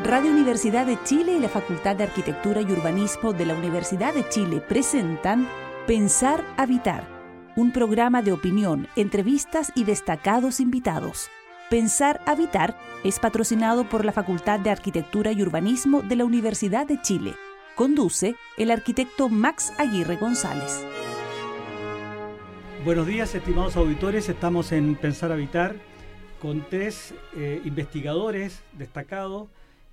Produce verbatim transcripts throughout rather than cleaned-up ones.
Radio Universidad de Chile y la Facultad de Arquitectura y Urbanismo de la Universidad de Chile presentan Pensar Habitar, un programa de opinión, entrevistas y destacados invitados. Pensar Habitar es patrocinado por la Facultad de Arquitectura y Urbanismo de la Universidad de Chile. Conduce el arquitecto Max Aguirre González. Buenos días, estimados auditores. Estamos en Pensar Habitar con tres eh, investigadores destacados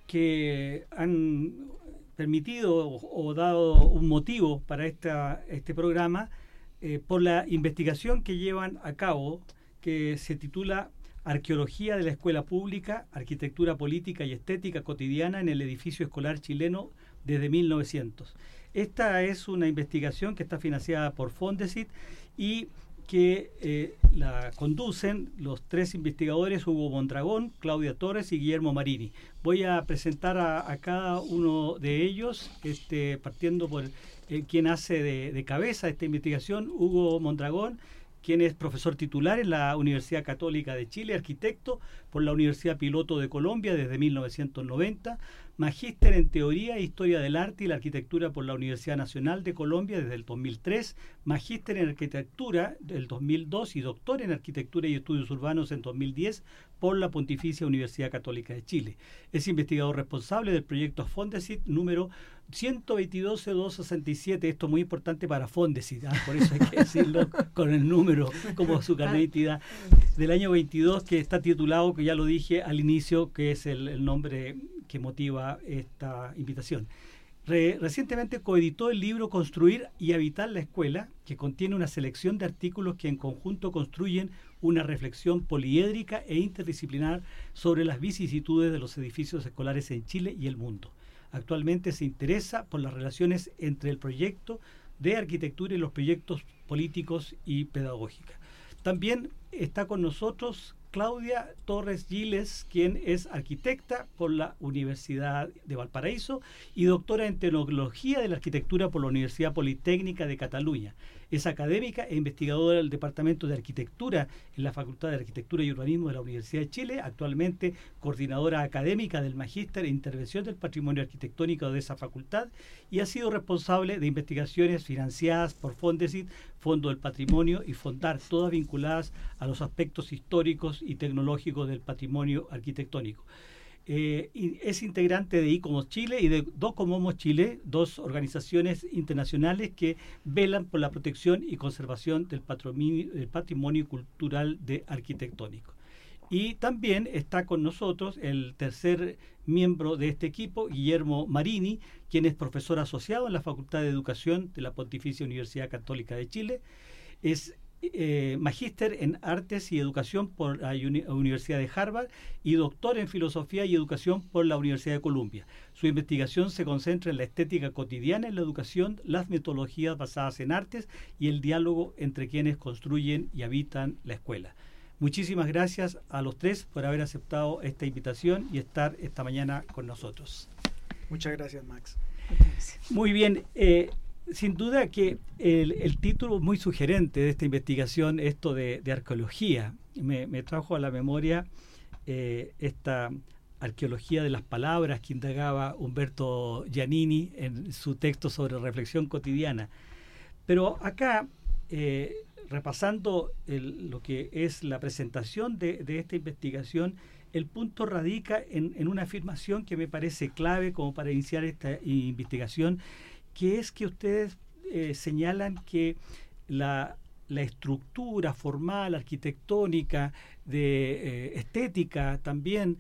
que han permitido o, o dado un motivo para esta, este programa eh, por la investigación que llevan a cabo, que se titula Arqueología de la Escuela Pública, Arquitectura Política y Estética Cotidiana en el Edificio Escolar Chileno desde mil novecientos. Esta es una investigación que está financiada por Fondesit y que eh, la conducen los tres investigadores, Hugo Mondragón, Claudia Torres y Guillermo Marini. Voy a presentar a, a cada uno de ellos, este, partiendo por eh, quien hace de, de cabeza esta investigación, Hugo Mondragón, quien es profesor titular en la Universidad Católica de Chile, arquitecto por la Universidad Piloto de Colombia desde mil novecientos noventa, magíster en Teoría e Historia del Arte y la Arquitectura por la Universidad Nacional de Colombia desde el dos mil tres, magíster en Arquitectura del dos mil dos y doctor en Arquitectura y Estudios Urbanos en dos mil diez por la Pontificia Universidad Católica de Chile. Es investigador responsable del proyecto Fondesit número ciento veintidós doscientos sesenta y siete. Esto es muy importante para Fondesit, ¿eh? Por eso hay que decirlo con el número como su carnet de identidad del año veintidós, que está titulado, que ya lo dije al inicio, que es el, el nombre que motiva esta invitación. Re, recientemente coeditó el libro Construir y Habitar la Escuela, que contiene una selección de artículos que en conjunto construyen una reflexión poliédrica e interdisciplinar sobre las vicisitudes de los edificios escolares en Chile y el mundo. Actualmente se interesa por las relaciones entre el proyecto de arquitectura y los proyectos políticos y pedagógicos. También está con nosotros Claudia Torres Giles, quien es arquitecta por la Universidad de Valparaíso y doctora en Tecnología de la Arquitectura por la Universidad Politécnica de Cataluña. Es académica e investigadora del Departamento de Arquitectura en la Facultad de Arquitectura y Urbanismo de la Universidad de Chile, actualmente coordinadora académica del Magíster en Intervención del Patrimonio Arquitectónico de esa facultad, y ha sido responsable de investigaciones financiadas por Fondesit, Fondo del Patrimonio y Fondar, todas vinculadas a los aspectos históricos y tecnológicos del patrimonio arquitectónico. Eh, es integrante de ICOMOS Chile y de Docomomos Chile, dos organizaciones internacionales que velan por la protección y conservación del patrimonio, del patrimonio cultural de arquitectónico. Y también está con nosotros el tercer miembro de este equipo, Guillermo Marini, quien es profesor asociado en la Facultad de Educación de la Pontificia Universidad Católica de Chile. Es Eh, magíster en Artes y Educación por la Uni- Universidad de Harvard y doctor en Filosofía y Educación por la Universidad de Columbia. Su investigación se concentra en la estética cotidiana en la educación, las metodologías basadas en artes y el diálogo entre quienes construyen y habitan la escuela. Muchísimas gracias a los tres por haber aceptado esta invitación y estar esta mañana con nosotros. Muchas gracias, Max. Muy bien. Eh, Sin duda que el, el título muy sugerente de esta investigación, esto de, de arqueología, me, me trajo a la memoria eh, esta arqueología de las palabras que indagaba Umberto Giannini en su texto sobre reflexión cotidiana. Pero acá, eh, repasando el, lo que es la presentación de, de esta investigación, el punto radica en, en una afirmación que me parece clave como para iniciar esta investigación, que es que ustedes eh, señalan que la, la estructura formal, arquitectónica, de eh, estética también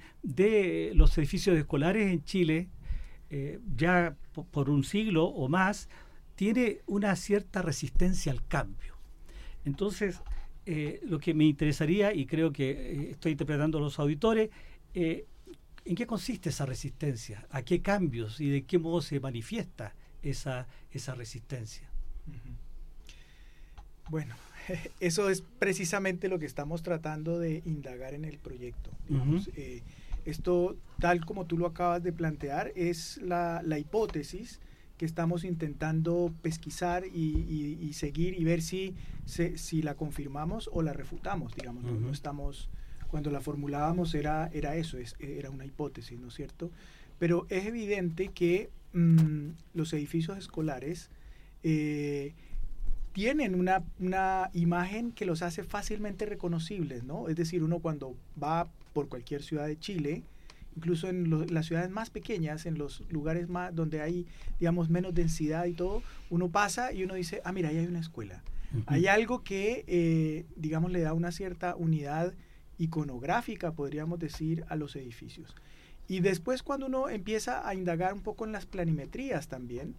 de los edificios escolares en Chile, eh, ya p- por un siglo o más, tiene una cierta resistencia al cambio. Entonces, eh, lo que me interesaría, y creo que eh, estoy interpretando a los auditores, eh, ¿en qué consiste esa resistencia? ¿A qué cambios y de qué modo se manifiesta esa, esa resistencia? Bueno, eso es precisamente lo que estamos tratando de indagar en el proyecto. Digamos, uh-huh. eh, esto, tal como tú lo acabas de plantear, es la, la hipótesis que estamos intentando pesquisar y, y, y seguir y ver si, se, si la confirmamos o la refutamos, digamos. Uh-huh. No estamos, cuando la formulábamos era, era eso, es, era una hipótesis, ¿no es cierto? pero es evidente que mmm, los edificios escolares eh, tienen una, una imagen que los hace fácilmente reconocibles, ¿no? Es decir, uno cuando va por cualquier ciudad de Chile, incluso en lo, las ciudades más pequeñas, en los lugares más donde hay, digamos, menos densidad y todo, uno pasa y uno dice, ah, mira, ahí hay una escuela. Uh-huh. Hay algo que, eh, digamos, le da una cierta unidad iconográfica, podríamos decir, a los edificios. Y después cuando uno empieza a indagar un poco en las planimetrías también,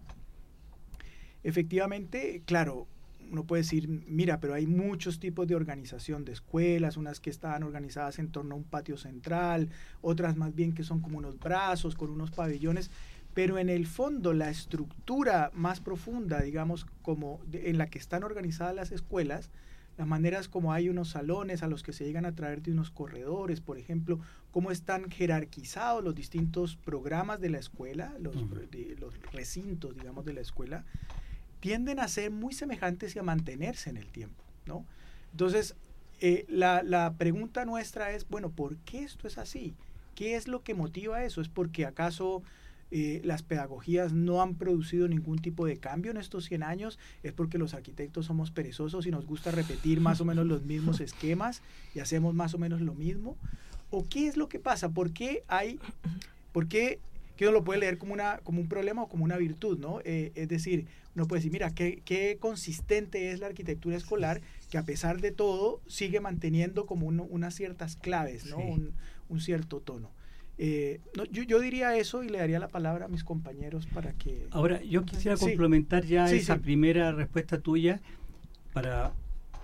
efectivamente, claro, uno puede decir, mira, pero hay muchos tipos de organización de escuelas, unas que están organizadas en torno a un patio central, otras más bien que son como unos brazos con unos pabellones, pero en el fondo la estructura más profunda, digamos, como de, en la que están organizadas las escuelas, las maneras como hay unos salones a los que se llegan a través de unos corredores, por ejemplo, cómo están jerarquizados los distintos programas de la escuela, los, uh-huh. de, los recintos, digamos, de la escuela, tienden a ser muy semejantes y a mantenerse en el tiempo, ¿no? Entonces, eh, la, la pregunta nuestra es, bueno, ¿por qué esto es así? ¿Qué es lo que motiva eso? ¿Es porque acaso eh, las pedagogías no han producido ningún tipo de cambio en estos cien años? ¿Es porque los arquitectos somos perezosos y nos gusta repetir más o menos los mismos esquemas y hacemos más o menos lo mismo? ¿O qué es lo que pasa? ¿Por qué hay, por qué, que uno lo puede leer como, una, como un problema o como una virtud, ¿no? Eh, es decir, uno puede decir, mira, qué, qué consistente es la arquitectura escolar, que a pesar de todo sigue manteniendo como uno, unas ciertas claves, ¿no? Sí. Un, un cierto tono. Eh, no, yo, yo diría eso y le daría la palabra a mis compañeros para que... Ahora, yo quisiera sí. complementar ya sí, esa sí. primera respuesta tuya para,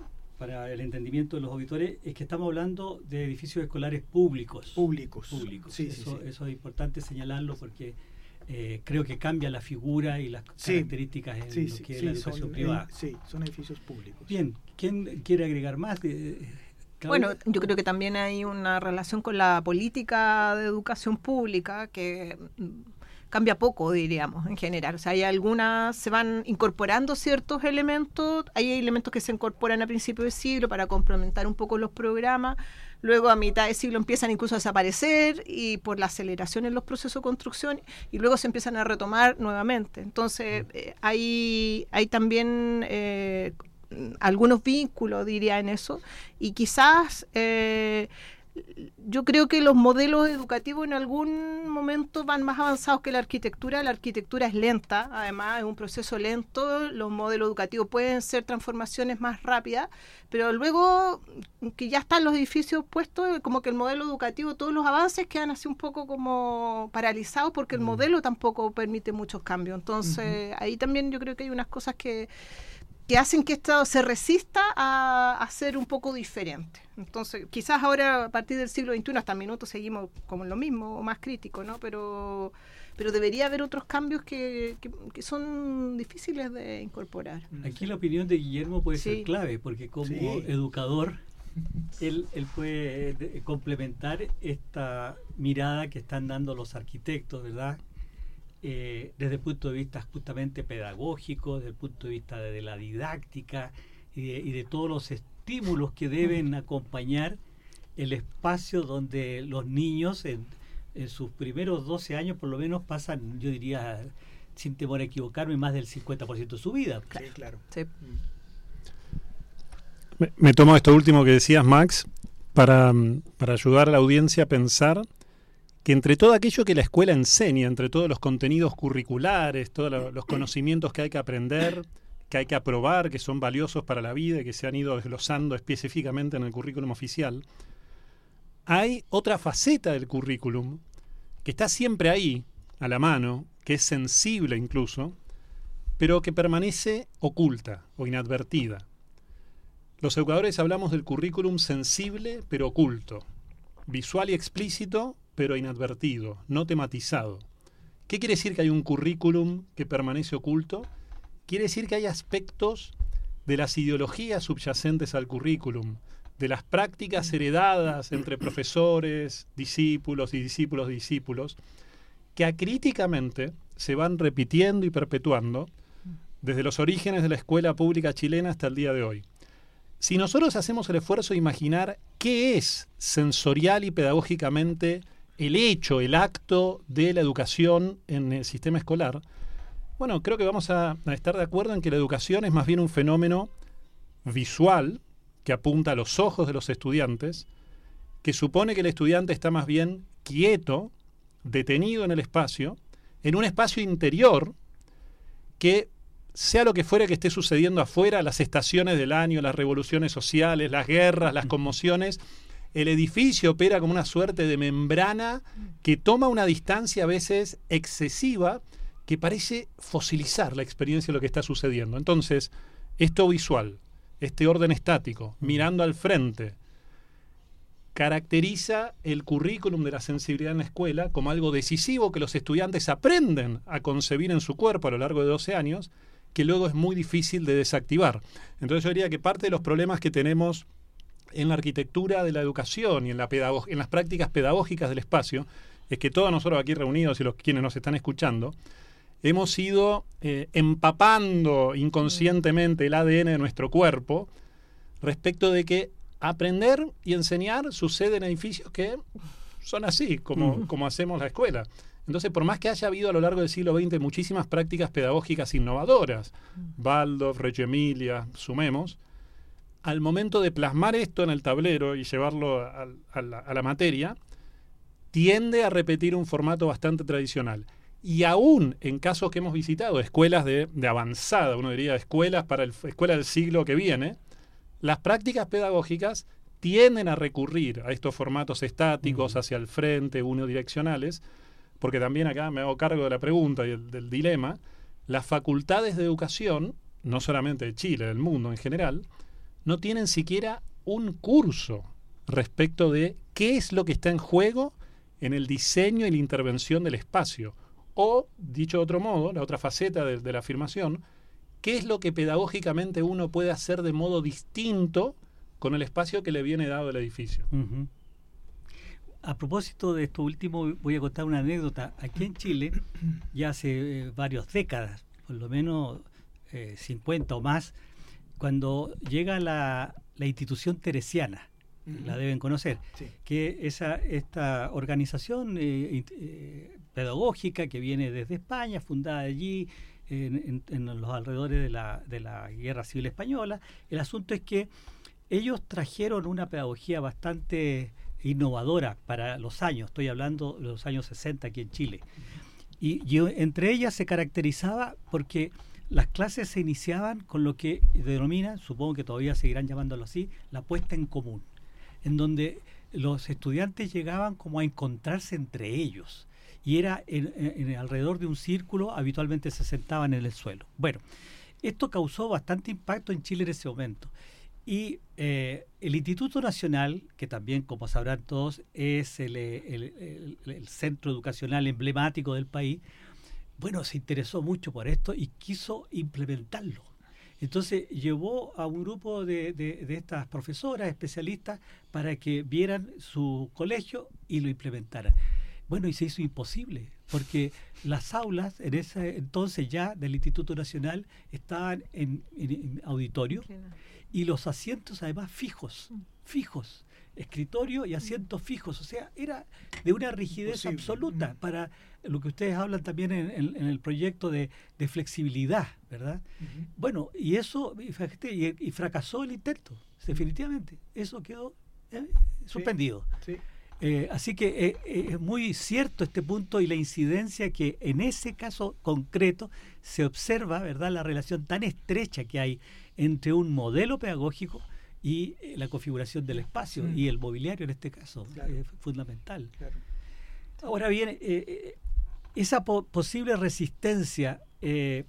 para el entendimiento de los auditores, es que estamos hablando de edificios escolares públicos. Públicos. Públicos. Sí, eso, sí, sí. eso es importante señalarlo porque eh, creo que cambia la figura y las sí. características en sí, lo sí, que es sí, la educación son, privada. Eh, sí, son edificios públicos. Bien, ¿quién quiere agregar más? Eh, Bueno, yo creo que también hay una relación con la política de educación pública que cambia poco, diríamos, en general. O sea, hay algunas, se van incorporando ciertos elementos, hay elementos que se incorporan a principios de siglo para complementar un poco los programas, luego a mitad de siglo empiezan incluso a desaparecer y por la aceleración en los procesos de construcción, y luego se empiezan a retomar nuevamente. Entonces, eh, hay, hay también... Eh, algunos vínculos, diría, en eso, y quizás eh, yo creo que los modelos educativos en algún momento van más avanzados que la arquitectura. La arquitectura es lenta, además es un proceso lento, los modelos educativos pueden ser transformaciones más rápidas, pero luego que ya están los edificios puestos, como que el modelo educativo, todos los avances quedan así un poco como paralizados porque el modelo tampoco permite muchos cambios. Entonces, uh-huh. ahí también yo creo que hay unas cosas que que hacen que esto se resista a, a ser un poco diferente. Entonces, quizás ahora, a partir del siglo veintiuno, hasta minutos seguimos como en lo mismo, o más crítico, ¿no? Pero, pero debería haber otros cambios que, que, que son difíciles de incorporar. Aquí la opinión de Guillermo puede sí. ser clave, porque como sí. educador, él, él puede de, complementar esta mirada que están dando los arquitectos, ¿verdad? Eh, desde el punto de vista justamente pedagógico, desde el punto de vista de, de la didáctica y de, y de todos los estímulos que deben acompañar el espacio donde los niños en, en sus primeros doce años por lo menos pasan, yo diría, sin temor a equivocarme, más del cincuenta por ciento de su vida. Sí, claro. Sí. Me, me tomo esto último que decías, Max, para, para ayudar a la audiencia a pensar que entre todo aquello que la escuela enseña, entre todos los contenidos curriculares, todos lo, los conocimientos que hay que aprender, que hay que aprobar, que son valiosos para la vida y que se han ido desglosando específicamente en el currículum oficial, hay otra faceta del currículum que está siempre ahí, a la mano, que es sensible incluso, pero que permanece oculta o inadvertida. Los educadores hablamos del currículum sensible pero oculto, visual y explícito, pero inadvertido, no tematizado. ¿Qué quiere decir que hay un currículum que permanece oculto? Quiere decir que hay aspectos de las ideologías subyacentes al currículum, de las prácticas heredadas entre profesores, discípulos y discípulos de discípulos, que acríticamente se van repitiendo y perpetuando desde los orígenes de la escuela pública chilena hasta el día de hoy. Si nosotros hacemos el esfuerzo de imaginar qué es sensorial y pedagógicamente el hecho, el acto de la educación en el sistema escolar, bueno, creo que vamos a, a estar de acuerdo en que la educación es más bien un fenómeno visual que apunta a los ojos de los estudiantes, que supone que el estudiante está más bien quieto, detenido en el espacio, en un espacio interior que, sea lo que fuera que esté sucediendo afuera, las estaciones del año, las revoluciones sociales, las guerras, las conmociones, el edificio opera como una suerte de membrana que toma una distancia a veces excesiva que parece fosilizar la experiencia de lo que está sucediendo. Entonces, esto visual, este orden estático, mirando al frente, caracteriza el currículum de la sensibilidad en la escuela como algo decisivo que los estudiantes aprenden a concebir en su cuerpo a lo largo de doce años, que luego es muy difícil de desactivar. Entonces yo diría que parte de los problemas que tenemos en la arquitectura de la educación y en, la pedagog- en las prácticas pedagógicas del espacio es que todos nosotros aquí reunidos y los quienes nos están escuchando hemos ido eh, empapando inconscientemente el A D N de nuestro cuerpo respecto de que aprender y enseñar sucede en edificios que son así, como, como hacemos la escuela. Entonces, por más que haya habido a lo largo del siglo veinte muchísimas prácticas pedagógicas innovadoras, Waldorf, Reggio Emilia, sumemos, al momento de plasmar esto en el tablero y llevarlo a, a, la, a la materia, tiende a repetir un formato bastante tradicional. Y aún en casos que hemos visitado, escuelas de, de avanzada, uno diría escuelas para el escuela del siglo que viene, las prácticas pedagógicas tienden a recurrir a estos formatos estáticos, uh-huh. hacia el frente, unidireccionales, porque también acá me hago cargo de la pregunta y el, del dilema, las facultades de educación, no solamente de Chile, del mundo en general, no tienen siquiera un curso respecto de qué es lo que está en juego en el diseño y la intervención del espacio. O, dicho de otro modo, la otra faceta de, de la afirmación, ¿qué es lo que pedagógicamente uno puede hacer de modo distinto con el espacio que le viene dado del edificio? Uh-huh. A propósito de esto último, voy a contar una anécdota. Aquí en Chile, ya hace eh, varias décadas, por lo menos eh, cincuenta o más, cuando llega la, la institución teresiana, uh-huh. la deben conocer, sí. que esa esta organización eh, eh, pedagógica que viene desde España, fundada allí, En, en, en los alrededores de la, de la Guerra Civil Española. El asunto es que ellos trajeron una pedagogía bastante innovadora para los años, estoy hablando de los años sesenta aquí en Chile. Y, y entre ellas se caracterizaba porque las clases se iniciaban con lo que denominan, supongo que todavía seguirán llamándolo así, la puesta en común, en donde los estudiantes llegaban como a encontrarse entre ellos. Y era en, en, en alrededor de un círculo, habitualmente se sentaban en el suelo. Bueno, esto causó bastante impacto en Chile en ese momento. Y eh, el Instituto Nacional, que también, como sabrán todos, es el, el, el, el centro educacional emblemático del país, bueno, se interesó mucho por esto y quiso implementarlo. Entonces llevó a un grupo de, de, de estas profesoras especialistas para que vieran su colegio y lo implementaran. Bueno, y se hizo imposible, porque las aulas en ese entonces ya del Instituto Nacional estaban en, en, en auditorio y los asientos además fijos, fijos, escritorio y asientos fijos, o sea, era de una rigidez imposible. Absoluta para lo que ustedes hablan también en, en, en el proyecto de, de flexibilidad, ¿verdad? Uh-huh. Bueno, y eso, fíjate, y, y fracasó el intento, definitivamente, eso quedó eh, suspendido. Sí, sí. Eh, así que eh, eh, es muy cierto este punto y la incidencia que en ese caso concreto se observa, ¿verdad?, la relación tan estrecha que hay entre un modelo pedagógico y eh, la configuración del espacio mm. y el mobiliario en este caso, claro. eh, fundamental. Claro. Ahora bien, eh, eh, esa po- posible resistencia, eh,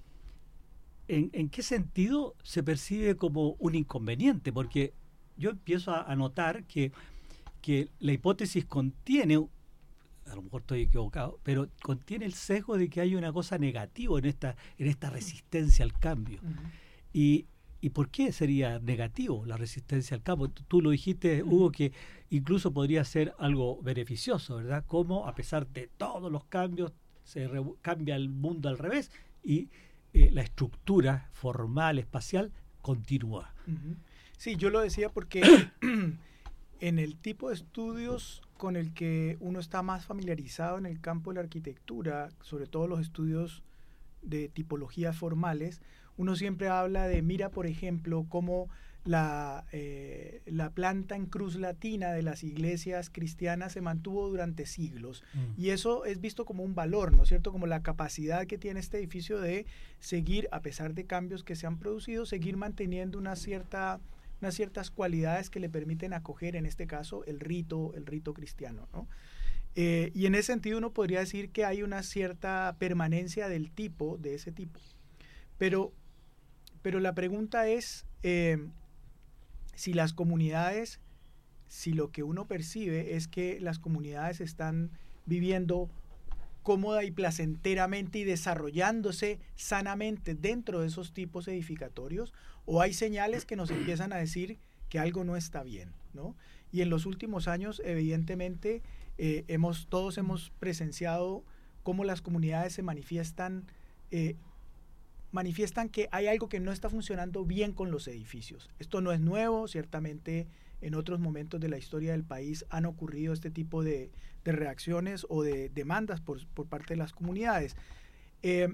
¿en, ¿en qué sentido se percibe como un inconveniente? Porque yo empiezo a, a notar que que la hipótesis contiene, a lo mejor estoy equivocado, pero contiene el sesgo de que hay una cosa negativa en esta, en esta resistencia al cambio. Uh-huh. Y, ¿Y por qué sería negativo la resistencia al cambio? Tú, tú lo dijiste, uh-huh. Hugo, que incluso podría ser algo beneficioso, ¿verdad? Como a pesar de todos los cambios, se re- cambia el mundo al revés y eh, la estructura formal, espacial, continúa. Uh-huh. Sí, yo lo decía porque en el tipo de estudios con el que uno está más familiarizado en el campo de la arquitectura, sobre todo los estudios de tipologías formales, uno siempre habla de, mira, por ejemplo, cómo la, eh, la planta en cruz latina de las iglesias cristianas se mantuvo durante siglos. Mm. Y eso es visto como un valor, ¿no es cierto? Como la capacidad que tiene este edificio de seguir, a pesar de cambios que se han producido, seguir manteniendo una cierta, unas ciertas cualidades que le permiten acoger, en este caso, el rito, el rito cristiano, ¿no? Eh, y en ese sentido uno podría decir que hay una cierta permanencia del tipo, de ese tipo. Pero, pero la pregunta es... Eh, si las comunidades, si lo que uno percibe es que las comunidades están viviendo cómoda y placenteramente y desarrollándose sanamente dentro de esos tipos edificatorios, o hay señales que nos empiezan a decir que algo no está bien, ¿no? Y en los últimos años, evidentemente, eh, hemos, todos hemos presenciado cómo las comunidades se manifiestan eh, manifiestan que hay algo que no está funcionando bien con los edificios. Esto no es nuevo, ciertamente en otros momentos de la historia del país han ocurrido este tipo de, de reacciones o de demandas por, por parte de las comunidades. Eh,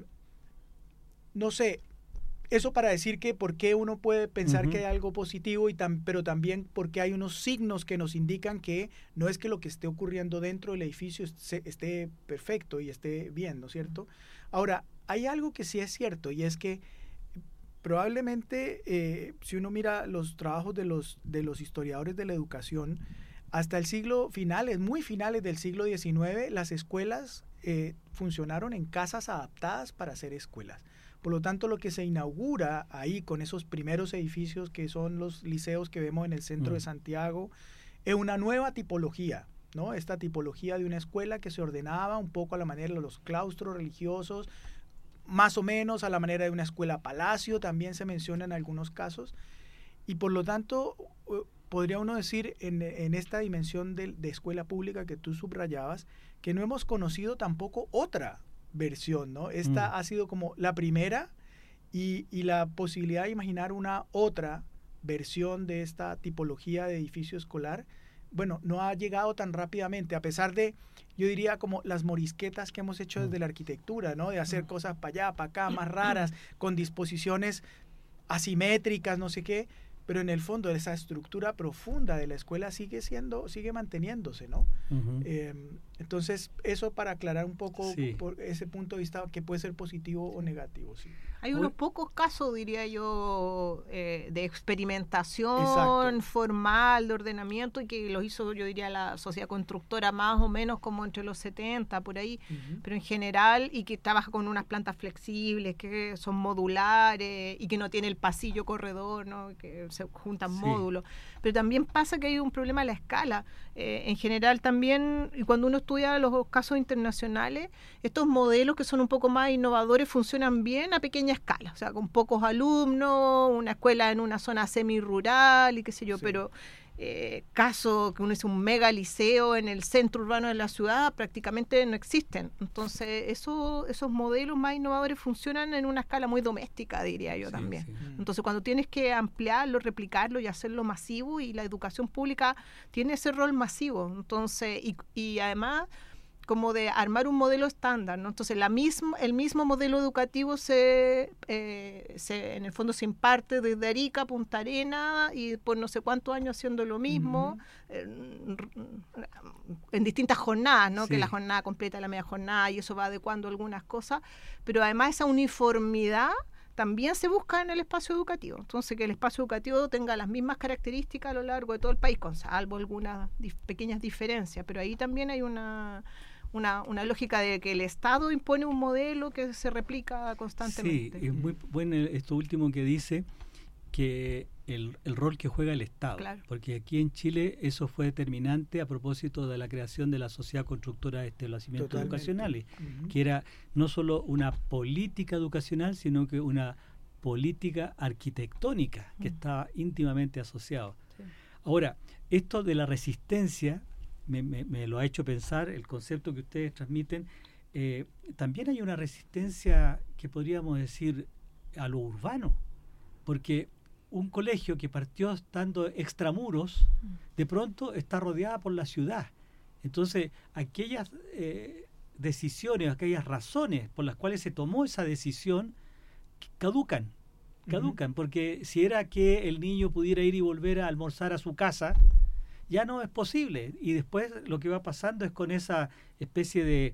no sé, eso para decir que por qué uno puede pensar uh-huh. que hay algo positivo, y tam, pero también porque hay unos signos que nos indican que no es que lo que esté ocurriendo dentro del edificio esté, esté perfecto y esté bien, ¿no es cierto? Ahora, hay algo que sí es cierto, y es que probablemente eh, si uno mira los trabajos de los, de los historiadores de la educación, hasta el siglo finales, muy finales del siglo diecinueve, las escuelas eh, funcionaron en casas adaptadas para ser escuelas. Por lo tanto, lo que se inaugura ahí con esos primeros edificios que son los liceos que vemos en el centro mm. de Santiago, es una nueva tipología, ¿no? Esta tipología de una escuela que se ordenaba un poco a la manera de los claustros religiosos, más o menos a la manera de una escuela palacio, también se menciona en algunos casos, y por lo tanto podría uno decir en, en esta dimensión de, de escuela pública que tú subrayabas, que no hemos conocido tampoco otra versión, ¿no? Esta mm. ha sido como la primera, y, y la posibilidad de imaginar una otra versión de esta tipología de edificio escolar, bueno, no ha llegado tan rápidamente, a pesar de, yo diría, como las morisquetas que hemos hecho desde la arquitectura, ¿no? De hacer cosas para allá, para acá, más raras, con disposiciones asimétricas, no sé qué, pero en el fondo esa estructura profunda de la escuela sigue siendo, sigue manteniéndose, ¿no? Uh-huh. Eh, entonces, eso para aclarar un poco sí. por ese punto de vista que puede ser positivo o negativo, sí. Hay unos pocos casos, diría yo, eh, de experimentación Exacto. formal, de ordenamiento, y que los hizo, yo diría, la sociedad constructora más o menos como entre los setenta, por ahí, uh-huh. pero en general, y que trabaja con unas plantas flexibles, que son modulares, y que no tiene el pasillo corredor, ¿no? Que se juntan sí. módulos. Pero también pasa que hay un problema a la escala. Eh, en general también, y cuando uno estudia los casos internacionales, estos modelos que son un poco más innovadores funcionan bien a pequeña escala, o sea, con pocos alumnos, una escuela en una zona semi-rural y qué sé yo, sí. pero eh, caso que uno es un mega liceo en el centro urbano de la ciudad, prácticamente no existen. Entonces, eso, esos modelos más innovadores funcionan en una escala muy doméstica, diría yo sí, también. Sí. Entonces, cuando tienes que ampliarlo, replicarlo y hacerlo masivo, y la educación pública tiene ese rol masivo, entonces, y, y además como de armar un modelo estándar, ¿no? Entonces la misma, el mismo modelo educativo se, eh, se en el fondo se imparte desde Arica a Punta Arenas, y por no sé cuántos años haciendo lo mismo, uh-huh. en, en distintas jornadas, ¿no? Sí. Que la jornada completa, la media jornada, y eso va adecuando algunas cosas, pero además esa uniformidad también se busca en el espacio educativo. Entonces, que el espacio educativo tenga las mismas características a lo largo de todo el país, con salvo algunas dif- pequeñas diferencias, pero ahí también hay una... Una, una lógica de que el Estado impone un modelo que se replica constantemente. Sí, es muy bueno esto último que dice, que el, el rol que juega el Estado, claro. porque aquí en Chile eso fue determinante a propósito de la creación de la Sociedad Constructora de Establecimientos Totalmente. Educacionales, uh-huh. que era no solo una política educacional, sino que una política arquitectónica que uh-huh. estaba íntimamente asociado. Sí. Ahora, esto de la resistencia Me, me, me lo ha hecho pensar el concepto que ustedes transmiten. Eh, también hay una resistencia que podríamos decir a lo urbano, porque un colegio que partió estando extramuros, de pronto está rodeada por la ciudad. Entonces, aquellas eh, decisiones, aquellas razones por las cuales se tomó esa decisión, caducan, caducan, uh-huh. porque si era que el niño pudiera ir y volver a almorzar a su casa, ya no es posible. Y después lo que va pasando es con esa especie de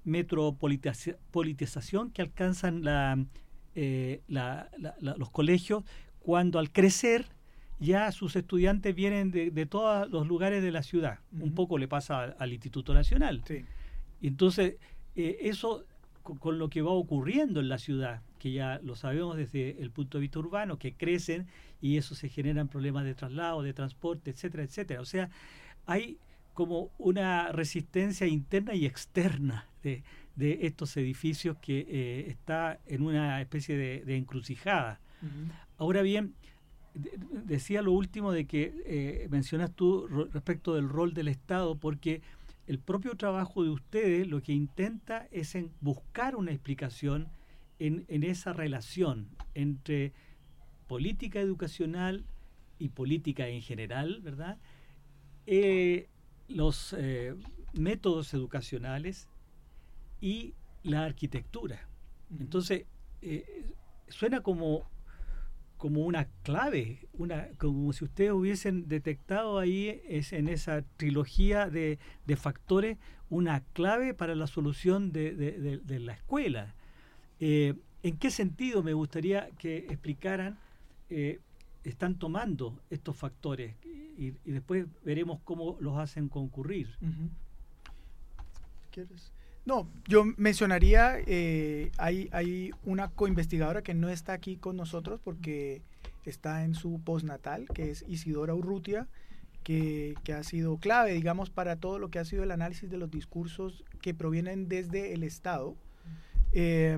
metropolitización que alcanzan la, eh, la, la, la, los colegios, cuando al crecer ya sus estudiantes vienen de, de todos los lugares de la ciudad. Uh-huh. Un poco le pasa al, al Instituto Nacional. Sí. Y entonces, eh, eso con, con lo que va ocurriendo en la ciudad, que ya lo sabemos desde el punto de vista urbano, que crecen y eso se generan problemas de traslado, de transporte, etcétera, etcétera. O sea, hay como una resistencia interna y externa de, de estos edificios que eh, está en una especie de, de encrucijada. Uh-huh. Ahora bien, de, decía lo último de que eh, mencionas tú respecto del rol del Estado, porque el propio trabajo de ustedes lo que intenta es en buscar una explicación en, en esa relación entre política educacional y política en general, ¿verdad? Eh, los eh, métodos educacionales y la arquitectura. Entonces, eh, suena como, como una clave, una, como si ustedes hubiesen detectado ahí es, en esa trilogía de, de factores una clave para la solución de, de, de, de la escuela. Eh, ¿En qué sentido me gustaría que explicaran eh, están tomando estos factores y, y después veremos cómo los hacen concurrir? Uh-huh. ¿Quieres? No, yo mencionaría, eh, hay, hay una coinvestigadora que no está aquí con nosotros porque está en su postnatal, que es Isidora Urrutia, que, que ha sido clave, digamos, para todo lo que ha sido el análisis de los discursos que provienen desde el Estado. Eh,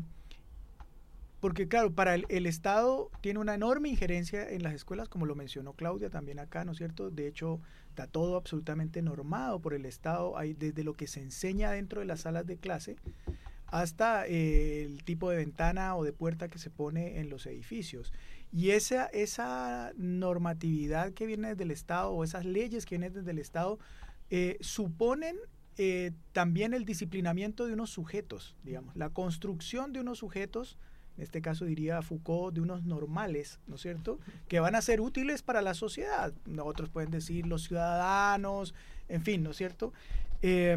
Porque claro, para el, el Estado tiene una enorme injerencia en las escuelas, como lo mencionó Claudia también acá, ¿no es cierto? De hecho, está todo absolutamente normado por el Estado, hay desde lo que se enseña dentro de las salas de clase hasta eh, el tipo de ventana o de puerta que se pone en los edificios. Y esa, esa normatividad que viene desde el Estado o esas leyes que vienen desde el Estado eh, suponen eh, también el disciplinamiento de unos sujetos, digamos, la construcción de unos sujetos. En este caso diría Foucault, de unos normales, ¿no es cierto?, que van a ser útiles para la sociedad. Otros pueden decir los ciudadanos, en fin, ¿no es cierto? Eh,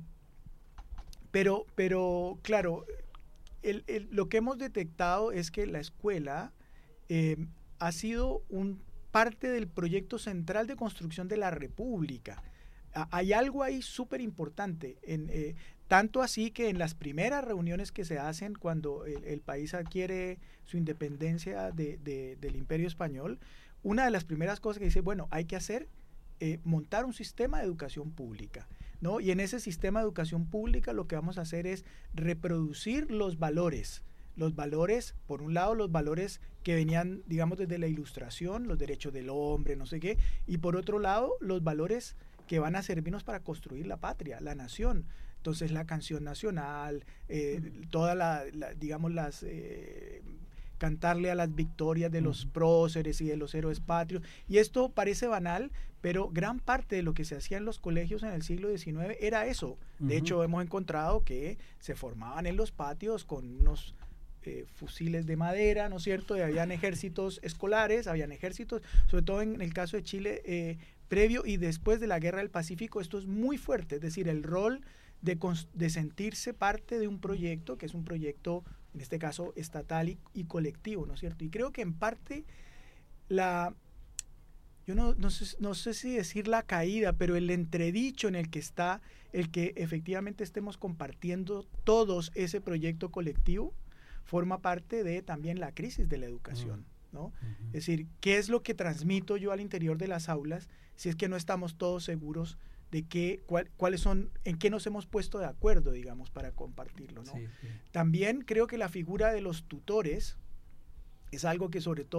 pero, pero, claro, el, el, lo que hemos detectado es que la escuela eh, ha sido un parte del proyecto central de construcción de la República. Hay algo ahí súper importante, en, eh, tanto así que en las primeras reuniones que se hacen cuando el, el país adquiere su independencia de, de, del Imperio Español, una de las primeras cosas que dice, bueno, hay que hacer, eh, montar un sistema de educación pública, ¿no? Y en ese sistema de educación pública lo que vamos a hacer es reproducir los valores, los valores, por un lado, los valores que venían, digamos, desde la Ilustración, los derechos del hombre, no sé qué, y por otro lado, los valores que van a servirnos para construir la patria, la nación. Entonces la canción nacional, eh, toda la, la, digamos, las eh, cantarle a las victorias de los próceres y de los héroes patrios. Y esto parece banal, pero gran parte de lo que se hacía en los colegios en el siglo diecinueve era eso. De uh-huh. hecho, hemos encontrado que se formaban en los patios con unos eh, fusiles de madera, ¿no es cierto? Y habían ejércitos escolares, habían ejércitos, sobre todo en el caso de Chile, eh, previo y después de la Guerra del Pacífico, esto es muy fuerte, es decir, el rol de, de sentirse parte de un proyecto, que es un proyecto, en este caso, estatal y, y colectivo, ¿no es cierto? Y creo que en parte, la, yo no, no, sé, no sé si decir la caída, pero el entredicho en el que está, el que efectivamente estemos compartiendo todos ese proyecto colectivo, forma parte de también la crisis de la educación. ¿no? Uh-huh. Es decir, ¿qué es lo que transmito yo al interior de las aulas si es que no estamos todos seguros de qué, cuál, cuáles son, en qué nos hemos puesto de acuerdo, digamos, para compartirlo, ¿no? Sí, sí. También creo que la figura de los tutores es algo que sobre todo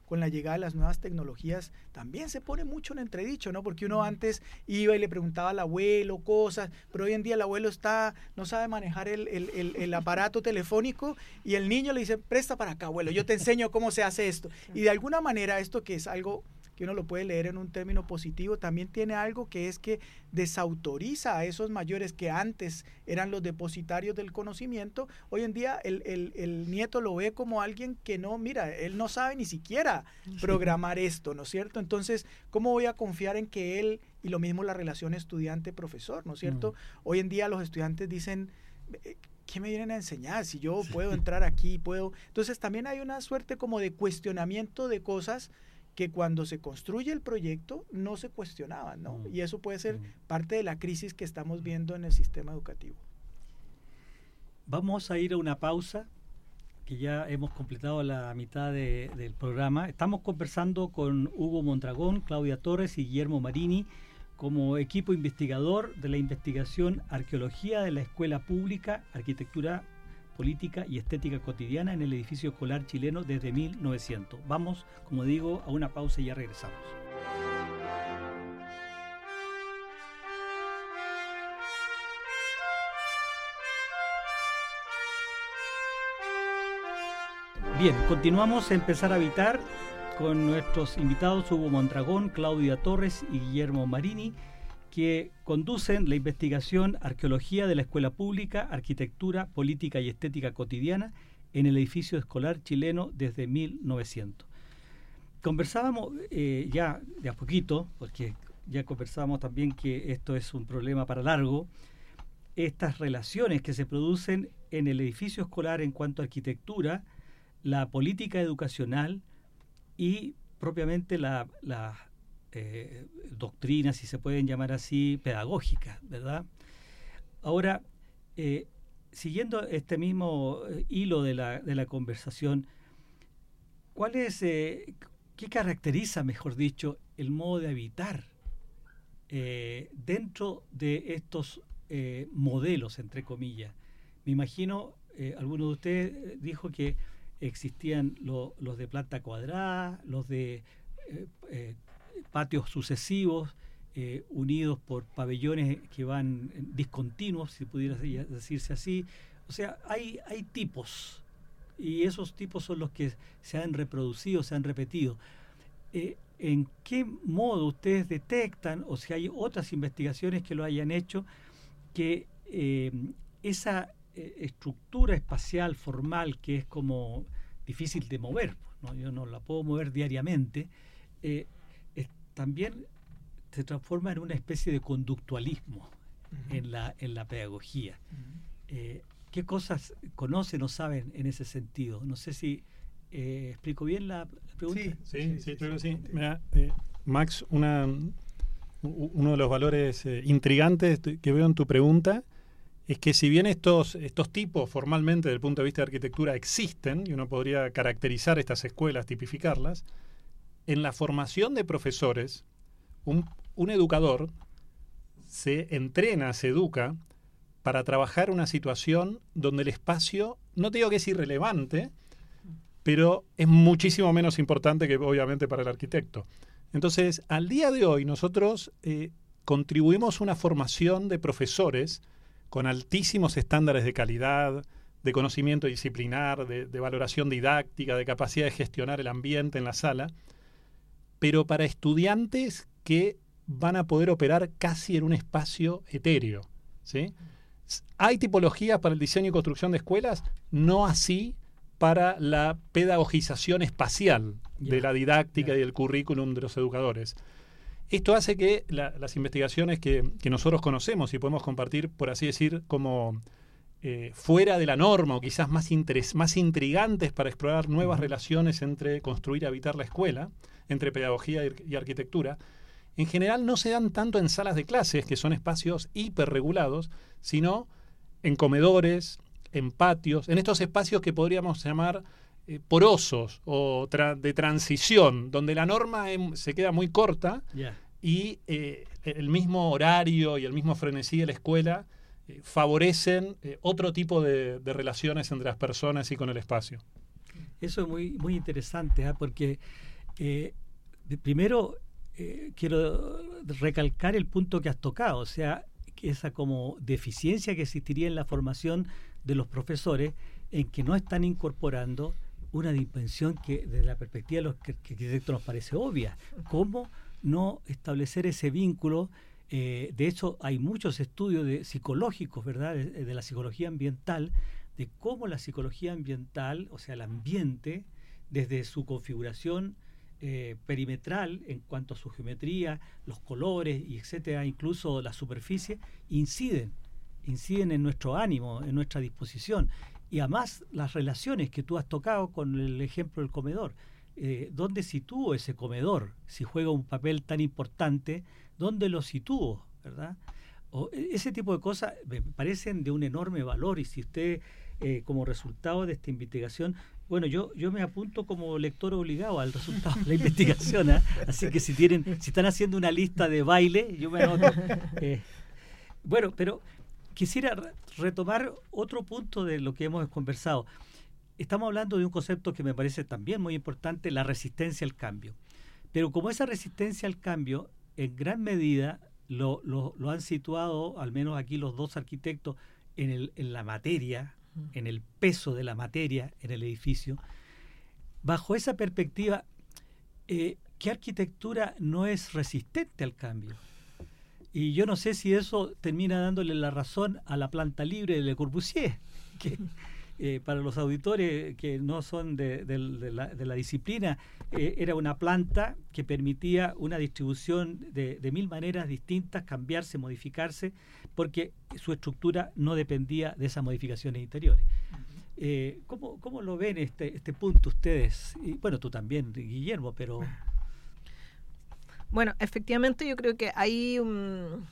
con la llegada de las nuevas tecnologías también se pone mucho en entredicho, ¿no? Porque uno antes iba y le preguntaba al abuelo cosas, pero hoy en día el abuelo está, no sabe manejar el, el, el, el aparato telefónico y el niño le dice, presta para acá, abuelo, yo te enseño cómo se hace esto. Y de alguna manera esto, que es algo que uno lo puede leer en un término positivo, también tiene algo que es que desautoriza a esos mayores que antes eran los depositarios del conocimiento. Hoy en día el, el, el nieto lo ve como alguien que no, mira, él no sabe ni siquiera programar esto, ¿no es cierto? Entonces, ¿cómo voy a confiar en que él, y lo mismo la relación estudiante-profesor, ¿no es cierto? Mm. Hoy en día los estudiantes dicen, ¿qué me vienen a enseñar? Si yo puedo entrar aquí, puedo... Entonces también hay una suerte como de cuestionamiento de cosas que cuando se construye el proyecto no se cuestionaban, ¿no? Mm. Y eso puede ser mm. parte de la crisis que estamos viendo en el sistema educativo. Vamos a ir a una pausa, que ya hemos completado la mitad de, del programa. Estamos conversando con Hugo Mondragón, Claudia Torres y Guillermo Marini, como equipo investigador de la investigación Arqueología de la Escuela Pública, Arquitectura, Política y Estética Cotidiana en el edificio escolar chileno desde mil novecientos. Vamos, como digo, a una pausa y ya regresamos. Bien, continuamos a Empezar a Habitar con nuestros invitados Hugo Mondragón, Claudia Torres y Guillermo Marini, que conducen la investigación Arqueología de la Escuela Pública, Arquitectura, Política y Estética Cotidiana en el edificio escolar chileno desde mil novecientos. Conversábamos eh, ya de a poquito, porque ya conversábamos también que esto es un problema para largo, estas relaciones que se producen en el edificio escolar en cuanto a arquitectura, la política educacional y propiamente la... la Eh, doctrinas, si se pueden llamar así, pedagógicas, ¿verdad? Ahora, eh, siguiendo este mismo eh, hilo de la, de la conversación, ¿cuál es, eh, qué caracteriza, mejor dicho, el modo de habitar eh, dentro de estos eh, modelos, entre comillas? Me imagino, eh, alguno de ustedes dijo que existían lo, los de planta cuadrada, los de eh, eh, patios sucesivos, eh, unidos por pabellones que van discontinuos, si pudiera decirse así. O sea, hay, hay tipos, y esos tipos son los que se han reproducido, se han repetido. Eh, ¿En qué modo ustedes detectan, o si hay otras investigaciones que lo hayan hecho, que eh, esa eh, estructura espacial formal, que es como difícil de mover, ¿no? Yo no la puedo mover diariamente, eh, también se transforma en una especie de conductualismo uh-huh. en la en la pedagogía? Uh-huh. Eh, ¿Qué cosas conocen o saben en ese sentido? No sé si eh, explico bien la, la pregunta. Sí, sí, sí, sí, creo que sí. Mira, eh, Max, una, uno de los valores eh, intrigantes que veo en tu pregunta es que si bien estos, estos tipos formalmente desde el punto de vista de arquitectura existen, y uno podría caracterizar estas escuelas, tipificarlas, en la formación de profesores, un, un educador se entrena, se educa para trabajar una situación donde el espacio, no te digo que es irrelevante, pero es muchísimo menos importante que obviamente para el arquitecto. Entonces, al día de hoy nosotros eh, contribuimos a una formación de profesores con altísimos estándares de calidad, de conocimiento disciplinar, de, de valoración didáctica, de capacidad de gestionar el ambiente en la sala, pero para estudiantes que van a poder operar casi en un espacio etéreo, ¿sí? ¿Hay tipologías para el diseño y construcción de escuelas? No así para la pedagogización espacial yeah. de la didáctica yeah. y del currículum de los educadores. Esto hace que la, las investigaciones que, que nosotros conocemos y podemos compartir, por así decir, como eh, fuera de la norma o quizás más, interes, más intrigantes para explorar nuevas uh-huh. relaciones entre construir y habitar la escuela, entre pedagogía y arquitectura, en general no se dan tanto en salas de clases, que son espacios hiperregulados, sino en comedores, en patios, en estos espacios que podríamos llamar eh, porosos o tra- de transición, donde la norma em, se queda muy corta yeah. y eh, el mismo horario y el mismo frenesí de la escuela eh, favorecen eh, otro tipo de, de relaciones entre las personas y con el espacio. Eso es muy, muy interesante, ¿eh? Porque Eh, de, primero, eh, quiero recalcar el punto que has tocado, o sea, que esa como deficiencia que existiría en la formación de los profesores en que no están incorporando una dimensión que desde la perspectiva de los arquitectos nos parece obvia. ¿Cómo no establecer ese vínculo? Eh, de hecho, hay muchos estudios de, psicológicos, ¿verdad?, de, de la psicología ambiental, de cómo la psicología ambiental, o sea, el ambiente, desde su configuración eh, perimetral, en cuanto a su geometría, los colores, y etcétera, incluso la superficie, inciden, inciden en nuestro ánimo, en nuestra disposición. Y además las relaciones que tú has tocado con el ejemplo del comedor. Eh, ¿Dónde sitúo ese comedor? Si juega un papel tan importante, ¿dónde lo sitúo? ¿Verdad? O, ese tipo de cosas me parecen de un enorme valor, y si usted, eh, como resultado de esta investigación, bueno, yo yo me apunto como lector obligado al resultado de la investigación, ¿eh? Así que si tienen, si están haciendo una lista de baile, yo me anoto. Eh, bueno, pero quisiera retomar otro punto de lo que hemos conversado. Estamos hablando de un concepto que me parece también muy importante, la resistencia al cambio. Pero como esa resistencia al cambio, en gran medida, lo, lo, lo han situado, al menos aquí los dos arquitectos, en, el, en la materia, en el peso de la materia en el edificio. Bajo esa perspectiva, eh, ¿qué arquitectura no es resistente al cambio? Y yo no sé si eso termina dándole la razón a la planta libre de Le Corbusier, que eh, para los auditores que no son de, de, de, la, de la disciplina, eh, era una planta que permitía una distribución de, de mil maneras distintas, cambiarse, modificarse, porque su estructura no dependía de esas modificaciones interiores. Eh, ¿cómo, ¿Cómo lo ven este, este punto ustedes? Y, bueno, tú también, Guillermo, pero... Bueno, efectivamente yo creo que hay un...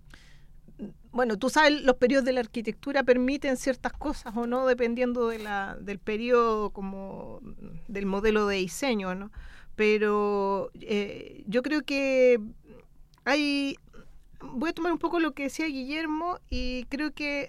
Bueno, tú sabes, los periodos de la arquitectura permiten ciertas cosas o no, dependiendo de la, del periodo, como del modelo de diseño, ¿no? Pero eh, yo creo que hay... Voy a tomar un poco lo que decía Guillermo, y creo que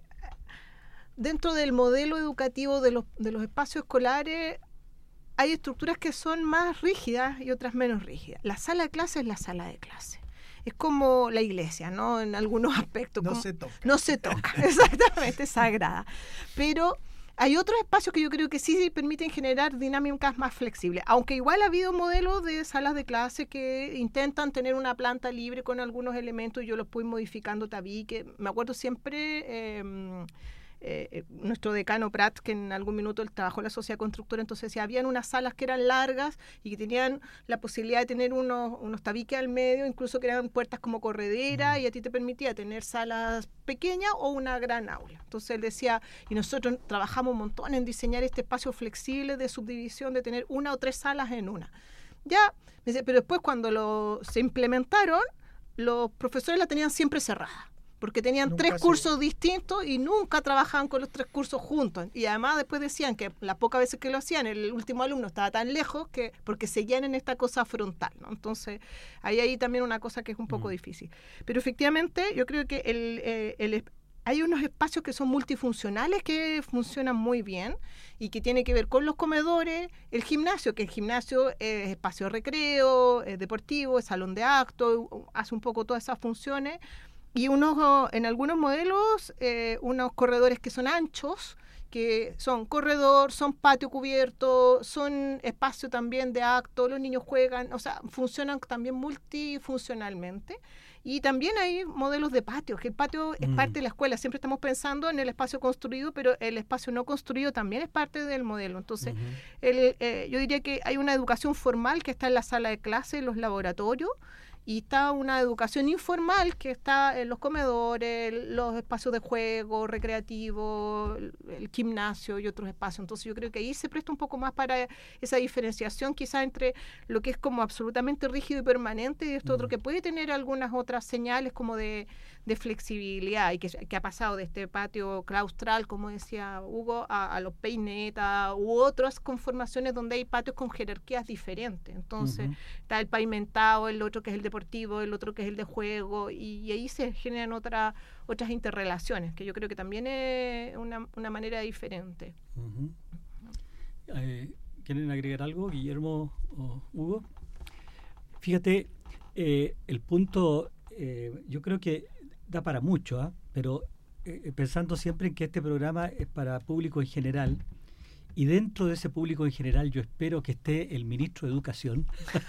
dentro del modelo educativo de los, de los espacios escolares hay estructuras que son más rígidas y otras menos rígidas. La sala de clase es la sala de clase. Es como la iglesia, ¿no? En algunos aspectos. No como, se toca. No se toca, exactamente, es sagrada. Pero hay otros espacios que yo creo que sí permiten generar dinámicas más flexibles. Aunque igual ha habido modelos de salas de clase que intentan tener una planta libre con algunos elementos, y yo los voy modificando tabique. Me acuerdo siempre... Eh, Eh, nuestro decano Prat, que en algún minuto él trabajó en la sociedad constructora, entonces decía, habían unas salas que eran largas y que tenían la posibilidad de tener unos, unos tabiques al medio, incluso que eran puertas como corredera, y a ti te permitía tener salas pequeñas o una gran aula. Entonces él decía, y nosotros trabajamos un montón en diseñar este espacio flexible de subdivisión, de tener una o tres salas en una. Ya, pero después cuando lo, se implementaron, los profesores la tenían siempre cerrada, porque tenían nunca tres cursos se... distintos y nunca trabajaban con los tres cursos juntos. Y además después decían que las pocas veces que lo hacían, el último alumno estaba tan lejos que porque seguían en esta cosa frontal, ¿no? Entonces, hay ahí también una cosa que es un poco mm. difícil. Pero efectivamente, yo creo que el, eh, el, hay unos espacios que son multifuncionales que funcionan muy bien y que tiene que ver con los comedores, el gimnasio, que el gimnasio es espacio de recreo, es deportivo, es salón de actos, hace un poco todas esas funciones. Y unos, en algunos modelos, eh, unos corredores que son anchos, que son corredor, son patio cubierto, son espacio también de acto, los niños juegan, o sea, funcionan también multifuncionalmente. Y también hay modelos de patio, que el patio es mm. parte de la escuela. Siempre estamos pensando en el espacio construido, pero el espacio no construido también es parte del modelo. Entonces, uh-huh. el, eh, yo diría que hay una educación formal que está en la sala de clase, en los laboratorios, y está una educación informal que está en los comedores, los espacios de juego, recreativo, el gimnasio y otros espacios. Entonces yo creo que ahí se presta un poco más para esa diferenciación quizá entre lo que es como absolutamente rígido y permanente y esto mm. otro que puede tener algunas otras señales como de, de flexibilidad y que, que ha pasado de este patio claustral, como decía Hugo, a, a los peinetas u otras conformaciones donde hay patios con jerarquías diferentes. Entonces uh-huh. está el pavimentado, el otro que es el de deportivo, el otro que es el de juego, y, y ahí se generan otra, otras interrelaciones, que yo creo que también es una, una manera diferente. Uh-huh. eh, ¿Quieren agregar algo, Guillermo o Hugo? Fíjate, eh, el punto, eh, yo creo que da para mucho, ¿eh? pero eh, pensando siempre en que este programa es para público en general, y dentro de ese público en general yo espero que esté el ministro de Educación.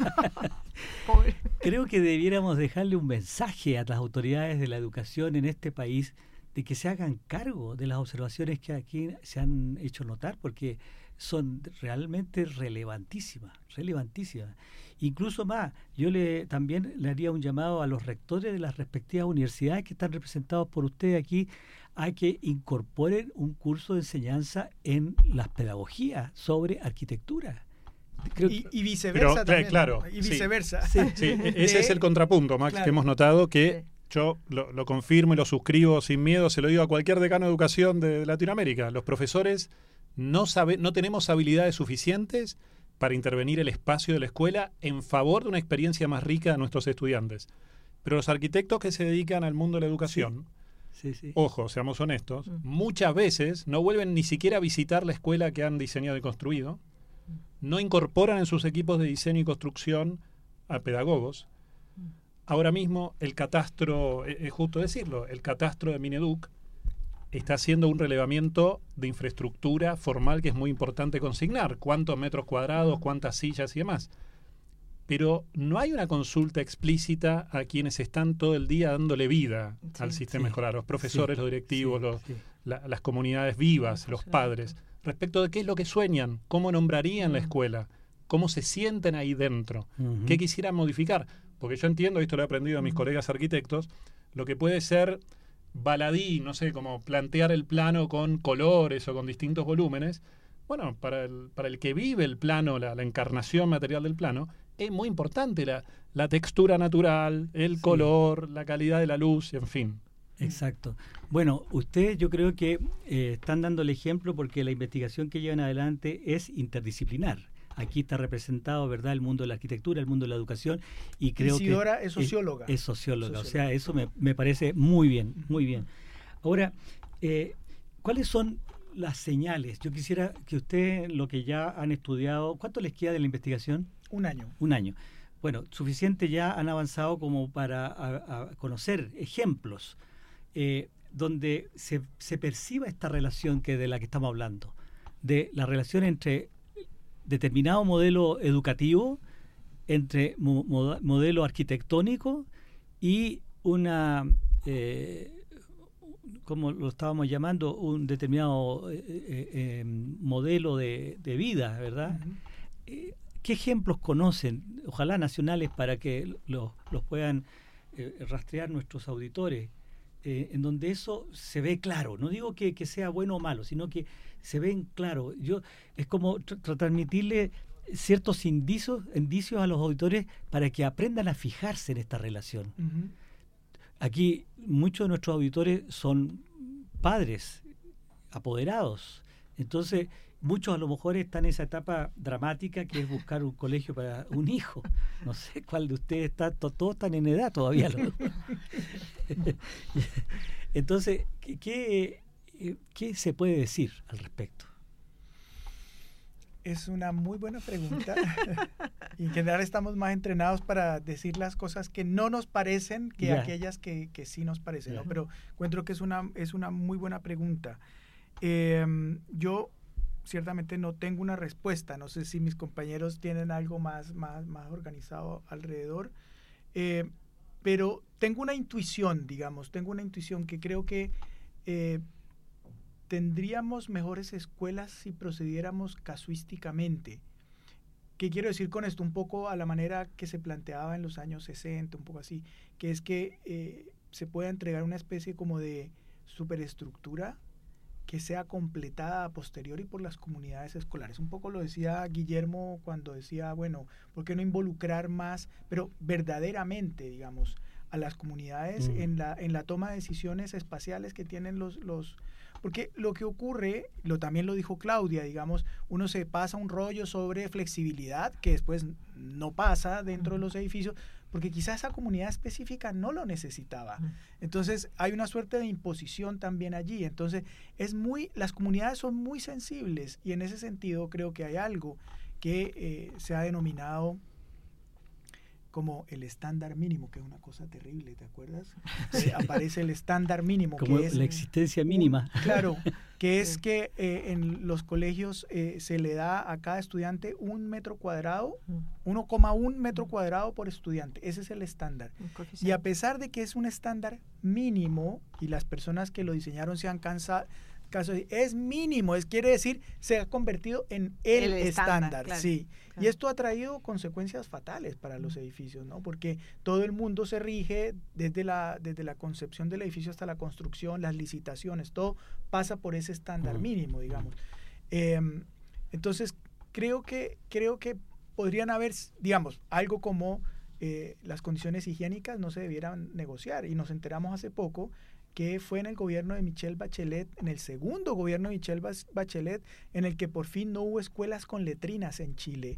Creo que debiéramos dejarle un mensaje a las autoridades de la educación en este país de que se hagan cargo de las observaciones que aquí se han hecho notar, porque son realmente relevantísimas, relevantísimas. Incluso más, yo le también le haría un llamado a los rectores de las respectivas universidades que están representados por usted aquí, a que incorporen un curso de enseñanza en las pedagogías sobre arquitectura. Creo y, y viceversa pero, también. Claro, ¿no? Y viceversa. Sí, sí, ese es el contrapunto, Max, claro, que hemos notado que yo lo, lo confirmo y lo suscribo sin miedo, se lo digo a cualquier decano de educación de, de Latinoamérica. Los profesores no, sabe, no tenemos habilidades suficientes para intervenir el espacio de la escuela en favor de una experiencia más rica de nuestros estudiantes. Pero los arquitectos que se dedican al mundo de la educación... Sí. Sí, sí. Ojo, seamos honestos, mm. muchas veces no vuelven ni siquiera a visitar la escuela que han diseñado y construido, no incorporan en sus equipos de diseño y construcción a pedagogos. Ahora mismo el catastro, es justo decirlo, el catastro de Mineduc está haciendo un relevamiento de infraestructura formal que es muy importante consignar, cuántos metros cuadrados, cuántas sillas y demás. Pero no hay una consulta explícita a quienes están todo el día dándole vida sí, al sistema sí, escolar, los profesores, sí, los directivos, sí, los, sí. La, las comunidades vivas, los padres, respecto de qué es lo que sueñan, cómo nombrarían uh-huh. la escuela, cómo se sienten ahí dentro, uh-huh. qué quisieran modificar. Porque yo entiendo, y esto lo he aprendido a mis uh-huh. colegas arquitectos, lo que puede ser baladí, no sé, como plantear el plano con colores o con distintos volúmenes. Bueno, para el, para el que vive el plano, la, la encarnación material del plano, es muy importante la, la textura natural, el sí. color, la calidad de la luz, en fin. Exacto. Bueno, ustedes yo creo que eh, están dando el ejemplo porque la investigación que llevan adelante es interdisciplinar. Aquí está representado, ¿verdad?, el mundo de la arquitectura, el mundo de la educación, y creo Isidora que es socióloga. Es, es socióloga, socióloga. O sea, eso me, me parece muy bien, muy bien. Ahora, eh, ¿cuáles son las señales? Yo quisiera que ustedes, lo que ya han estudiado, ¿cuánto les queda de la investigación? Un año. Un año. Bueno, suficiente ya han avanzado como para a, a conocer ejemplos eh, donde se, se perciba esta relación que de la que estamos hablando, de la relación entre determinado modelo educativo, entre mo, mo, modelo arquitectónico y una... Eh, como lo estábamos llamando, un determinado eh, eh, modelo de, de vida, ¿verdad? Uh-huh. Eh, ¿Qué ejemplos conocen? Ojalá nacionales para que los, los puedan eh, rastrear nuestros auditores, eh, en donde eso se ve claro. No digo que, que sea bueno o malo, sino que se ven claro. Yo, es como tra- transmitirle ciertos indicios, indicios a los auditores para que aprendan a fijarse en esta relación. Uh-huh. Aquí muchos de nuestros auditores son padres, apoderados. Entonces, muchos a lo mejor están en esa etapa dramática que es buscar un colegio para un hijo. No sé cuál de ustedes está, to, todos están en edad todavía. Entonces, ¿qué, qué, ¿qué se puede decir al respecto? Es una muy buena pregunta. Y en general estamos más entrenados para decir las cosas que no nos parecen que yeah. aquellas que, que sí nos parecen, yeah. ¿no? Pero encuentro que es una, es una muy buena pregunta. Eh, yo ciertamente no tengo una respuesta. No sé si mis compañeros tienen algo más, más, más organizado alrededor. Eh, pero tengo una intuición, digamos, tengo una intuición que creo que eh, tendríamos mejores escuelas si procediéramos casuísticamente. ¿Qué quiero decir con esto? Un poco a la manera que se planteaba en los años sesenta, un poco así, que es que eh, se pueda entregar una especie como de superestructura que sea completada a posteriori por las comunidades escolares. Un poco lo decía Guillermo cuando decía, bueno, ¿por qué no involucrar más, pero verdaderamente, digamos, a las comunidades mm. en la en la toma de decisiones espaciales que tienen los los porque lo que ocurre, lo también lo dijo Claudia, digamos, uno se pasa un rollo sobre flexibilidad que después no pasa dentro mm. de los edificios, porque quizás esa comunidad específica no lo necesitaba. Mm. Entonces, hay una suerte de imposición también allí. Entonces, es muy las comunidades son muy sensibles y en ese sentido creo que hay algo que eh, se ha denominado como el estándar mínimo, que es una cosa terrible, ¿te acuerdas? Eh, aparece el estándar mínimo. Como que es la existencia mínima. Un, claro, que es que eh, en los colegios eh, se le da a cada estudiante un metro cuadrado, uno coma uno metro cuadrado por estudiante. Ese es el estándar. Y a pesar de que es un estándar mínimo, y las personas que lo diseñaron se han cansado, caso es mínimo, es quiere decir se ha convertido en el, el estándar, estándar claro, sí, claro. Y esto ha traído consecuencias fatales para los edificios, ¿no? Porque todo el mundo se rige desde la desde la concepción del edificio hasta la construcción, las licitaciones, todo pasa por ese estándar mínimo, digamos. Eh, entonces creo que creo que podrían haber, digamos, algo como eh, las condiciones higiénicas no se debieran negociar, y nos enteramos hace poco que fue en el gobierno de Michelle Bachelet, en el segundo gobierno de Michelle Bachelet, en el que por fin no hubo escuelas con letrinas en Chile,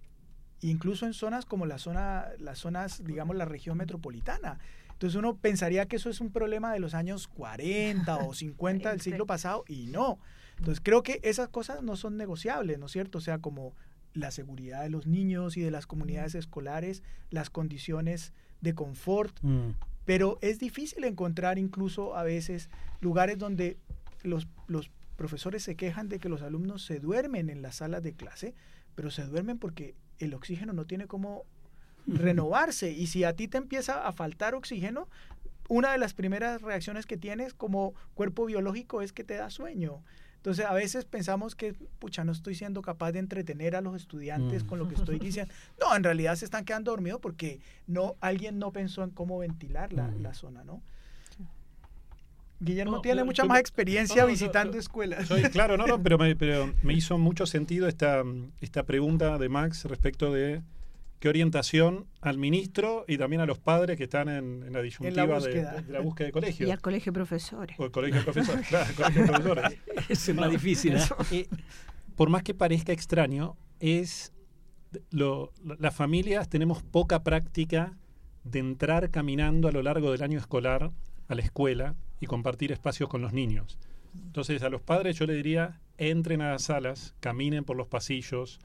incluso en zonas como la zona, las zonas, digamos, la región metropolitana. Entonces uno pensaría que eso es un problema de los años cuarenta o cincuenta del siglo pasado, y no. Entonces creo que esas cosas no son negociables, ¿no es cierto? O sea, como la seguridad de los niños y de las comunidades escolares, las condiciones de confort, mm. Pero es difícil encontrar incluso a veces lugares donde los, los profesores se quejan de que los alumnos se duermen en las salas de clase, pero se duermen porque el oxígeno no tiene cómo renovarse, y si a ti te empieza a faltar oxígeno, una de las primeras reacciones que tienes como cuerpo biológico es que te da sueño. Entonces a veces pensamos que, pucha, no estoy siendo capaz de entretener a los estudiantes mm. con lo que estoy diciendo. No, en realidad se están quedando dormidos porque no, alguien no pensó en cómo ventilar la, mm. la zona, ¿no? Guillermo no, tiene mucha tú, más experiencia no, no, visitando yo, escuelas. Soy, claro, no, no, pero me, pero me hizo mucho sentido esta, esta pregunta de Max respecto de qué orientación al ministro y también a los padres que están en, en la disyuntiva en la de, de, de la búsqueda de colegios. Y al colegio de profesores. O el colegio de profesores, claro, el colegio de profesores. Eso es más difícil, ¿eh? Eh, por más que parezca extraño, es lo, las familias tenemos poca práctica de entrar caminando a lo largo del año escolar a la escuela y compartir espacios con los niños. Entonces a los padres yo le diría, entren a las salas, caminen por los pasillos,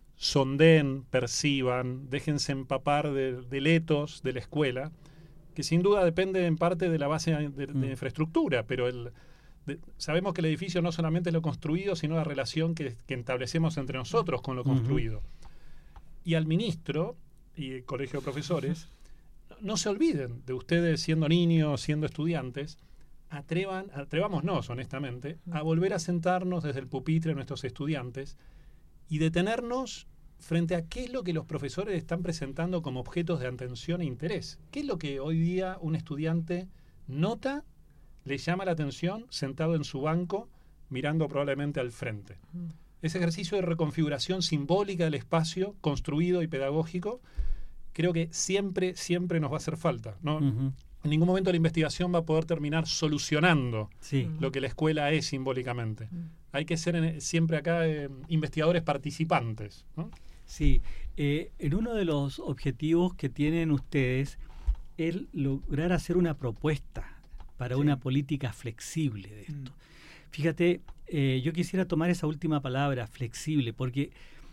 sondeen, perciban, déjense empapar de, de letos de la escuela, que sin duda depende en parte de la base de, de mm. infraestructura, pero el, de, sabemos que el edificio no solamente es lo construido, sino la relación que, que establecemos entre nosotros con lo construido. Uh-huh. Y al ministro y el colegio de profesores, no se olviden de ustedes siendo niños, siendo estudiantes, atrevan, atrevámonos honestamente a volver a sentarnos desde el pupitre a nuestros estudiantes y detenernos frente a qué es lo que los profesores están presentando como objetos de atención e interés. ¿Qué es lo que hoy día un estudiante nota, le llama la atención, sentado en su banco, mirando probablemente al frente? Mm. Ese ejercicio de reconfiguración simbólica del espacio, construido y pedagógico, creo que siempre, siempre nos va a hacer falta, ¿no? Uh-huh. En ningún momento la investigación va a poder terminar solucionando sí. lo que la escuela es simbólicamente. Uh-huh. Hay que ser en, siempre acá eh, investigadores participantes, ¿no? Sí, eh, en uno de los objetivos que tienen ustedes es lograr hacer una propuesta para sí. una política flexible de esto. Mm. Fíjate, eh, yo quisiera tomar esa última palabra, flexible, porque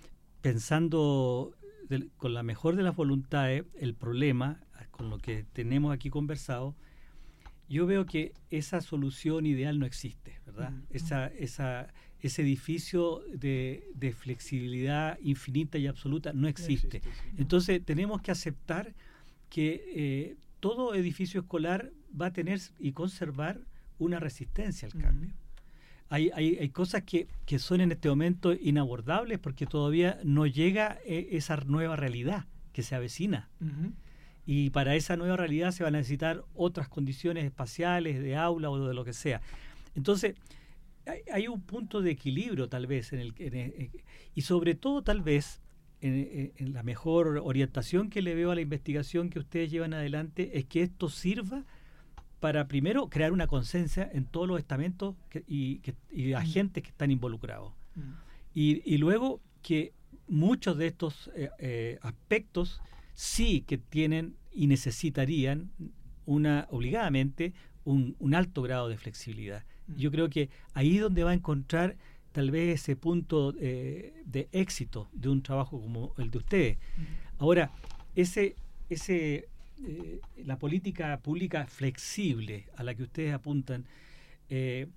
pensando de, con la mejor de las voluntades, el problema, con lo que tenemos aquí conversado, yo veo que esa solución ideal no existe, ¿verdad? Mm. Esa, esa, ese edificio de, de flexibilidad infinita y absoluta no existe. No existe sí. Entonces tenemos que aceptar que eh, todo edificio escolar va a tener y conservar una resistencia al cambio. Mm. Hay, hay, hay cosas que, que son en este momento inabordables porque todavía no llega eh, esa nueva realidad que se avecina. Mm-hmm. Y para esa nueva realidad se van a necesitar otras condiciones espaciales, de aula o de lo que sea. Entonces, hay, hay un punto de equilibrio tal vez, en el, en el, y sobre todo tal vez, en, en la mejor orientación que le veo a la investigación que ustedes llevan adelante, es que esto sirva para primero crear una conciencia en todos los estamentos que, y, que, y agentes que están involucrados. Mm. Y, y luego que muchos de estos eh, eh, aspectos sí que tienen y necesitarían una obligadamente un, un alto grado de flexibilidad. Mm. Yo creo que ahí es donde va a encontrar tal vez ese punto eh, de éxito de un trabajo como el de ustedes. Mm. Ahora, ese ese eh, la política pública flexible a la que ustedes apuntan eh,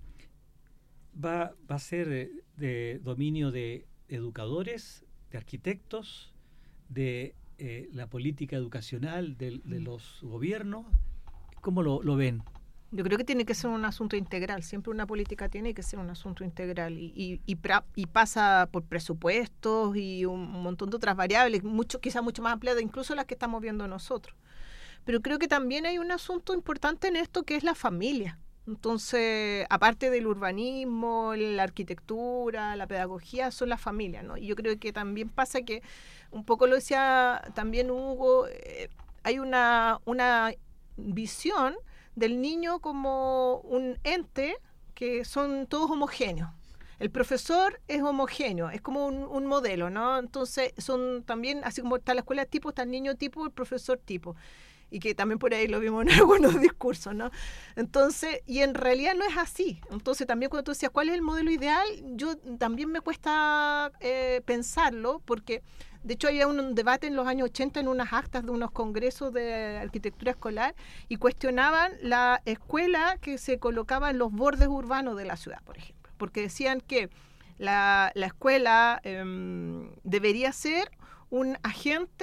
va, va a ser de, de dominio de educadores, de arquitectos, de eh, la política educacional de, de los gobiernos. ¿Cómo lo, lo ven? Yo creo que tiene que ser un asunto integral. Siempre una política tiene que ser un asunto integral y, y, y, pra, y pasa por presupuestos y un montón de otras variables, mucho, quizás mucho más ampliadas, incluso las que estamos viendo nosotros. Pero creo que también hay un asunto importante en esto que es la familia. Entonces, aparte del urbanismo, la arquitectura, la pedagogía, son las familias, ¿no? Y yo creo que también pasa que, un poco lo decía también Hugo, eh, hay una, una visión del niño como un ente que son todos homogéneos. El profesor es homogéneo, es como un, un modelo, ¿no? Entonces son también, así como está la escuela tipo, está el niño tipo, el profesor tipo. Y que también por ahí lo vimos en algunos discursos, ¿no? Entonces, y en realidad no es así. Entonces también cuando tú decías, ¿cuál es el modelo ideal? Yo también me cuesta eh, pensarlo, porque de hecho había un debate en los años ochenta en unas actas de unos congresos de arquitectura escolar y cuestionaban la escuela que se colocaba en los bordes urbanos de la ciudad, por ejemplo. Porque decían que la, la escuela eh, debería ser un agente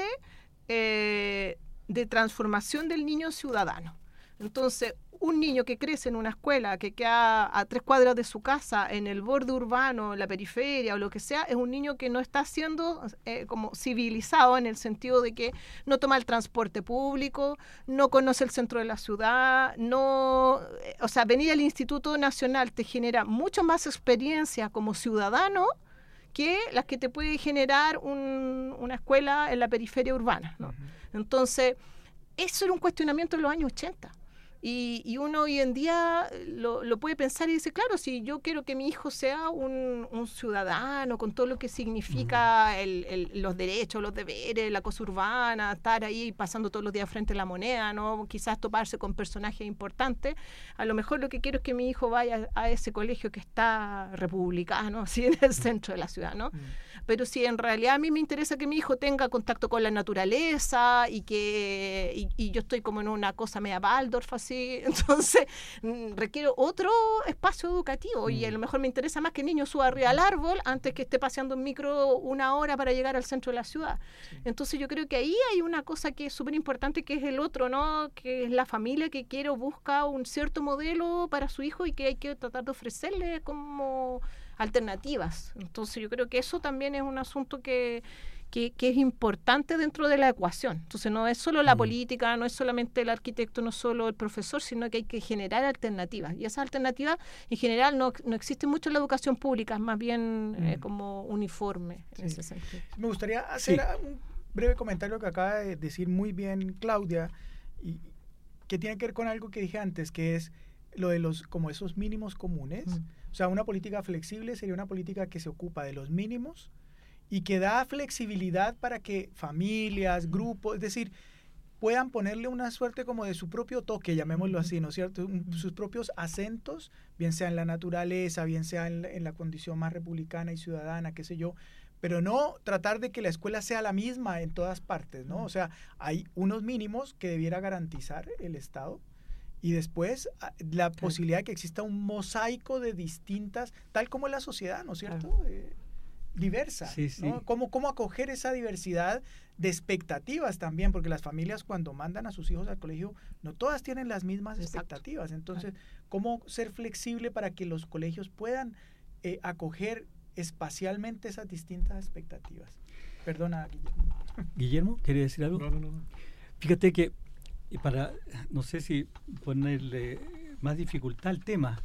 eh, de transformación del niño ciudadano. Entonces, un niño que crece en una escuela que queda a tres cuadras de su casa, en el borde urbano, en la periferia o lo que sea, es un niño que no está siendo eh, como civilizado en el sentido de que no toma el transporte público, no conoce el centro de la ciudad, no, eh, o sea, venir al Instituto Nacional te genera mucho más experiencia como ciudadano que las que te puede generar un, una escuela en la periferia urbana, ¿no? Uh-huh. Entonces, eso era un cuestionamiento en los años ochenta. Y, y uno hoy en día lo, lo puede pensar y dice, claro, si yo quiero que mi hijo sea un, un ciudadano con todo lo que significa uh-huh. el, el, los derechos, los deberes, la cosa urbana, estar ahí pasando todos los días frente a la moneda, ¿no? Quizás toparse con personajes importantes, a lo mejor lo que quiero es que mi hijo vaya a ese colegio que está republicano, así en el centro de la ciudad, ¿no? Uh-huh. Pero si en realidad a mí me interesa que mi hijo tenga contacto con la naturaleza y que y, y yo estoy como en una cosa media Waldorf así, entonces mm, requiero otro espacio educativo mm. y a lo mejor me interesa más que el niño suba arriba al árbol antes que esté paseando en micro una hora para llegar al centro de la ciudad. Sí. Entonces yo creo que ahí hay una cosa que es súper importante, que es el otro, ¿no? Que es la familia que quiere o busca un cierto modelo para su hijo y que hay que tratar de ofrecerle como alternativas. Entonces yo creo que eso también es un asunto que Que, que es importante dentro de la ecuación. Entonces no es solo la mm. política, no es solamente el arquitecto, no es solo el profesor, sino que hay que generar alternativas. Y esas alternativas en general no, no existen mucho en la educación pública, es más bien mm. eh, como uniforme en sí. ese sentido. Me gustaría hacer sí. un breve comentario que acaba de decir muy bien Claudia, y que tiene que ver con algo que dije antes, que es lo de los como esos mínimos comunes. Mm. O sea, una política flexible sería una política que se ocupa de los mínimos y que da flexibilidad para que familias, grupos, es decir, puedan ponerle una suerte como de su propio toque, llamémoslo así, ¿no es cierto? Un, sus propios acentos, bien sea en la naturaleza, bien sea en la, en la condición más republicana y ciudadana, qué sé yo, pero no tratar de que la escuela sea la misma en todas partes, ¿no? O sea, hay unos mínimos que debiera garantizar el Estado y después la claro. posibilidad de que exista un mosaico de distintas, tal como es la sociedad, ¿no es cierto? Claro. Eh, diversa, sí, sí. ¿no? ¿Cómo, cómo acoger esa diversidad de expectativas también? Porque las familias cuando mandan a sus hijos al colegio, no todas tienen las mismas Exacto. expectativas. Entonces, ¿cómo ser flexible para que los colegios puedan eh, acoger espacialmente esas distintas expectativas? Perdona, Guillermo. Guillermo, ¿quiere decir algo? No, no, no. Fíjate que para, no sé si ponerle más dificultad al tema,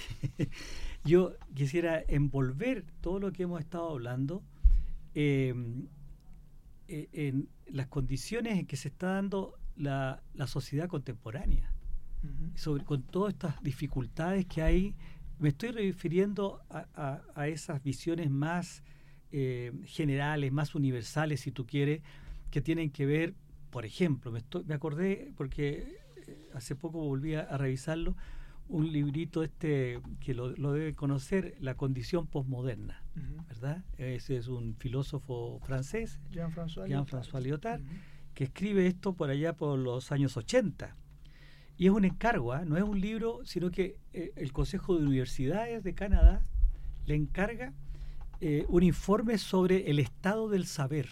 yo quisiera envolver todo lo que hemos estado hablando eh, eh, en las condiciones en que se está dando la, la sociedad contemporánea, uh-huh. sobre, con todas estas dificultades que hay. Me estoy refiriendo a, a, a esas visiones más eh, generales, más universales, si tú quieres, que tienen que ver, por ejemplo, me, estoy, me acordé, porque hace poco volví a, a revisarlo, un librito este que lo, lo debe conocer, La condición posmoderna, uh-huh. ¿verdad? Ese es un filósofo francés, Jean-François Jean Lyotard, uh-huh. que escribe esto por allá por los años ochenta. Y es un encargo, ¿eh? No es un libro, sino que eh, el Consejo de Universidades de Canadá le encarga eh, un informe sobre el estado del saber.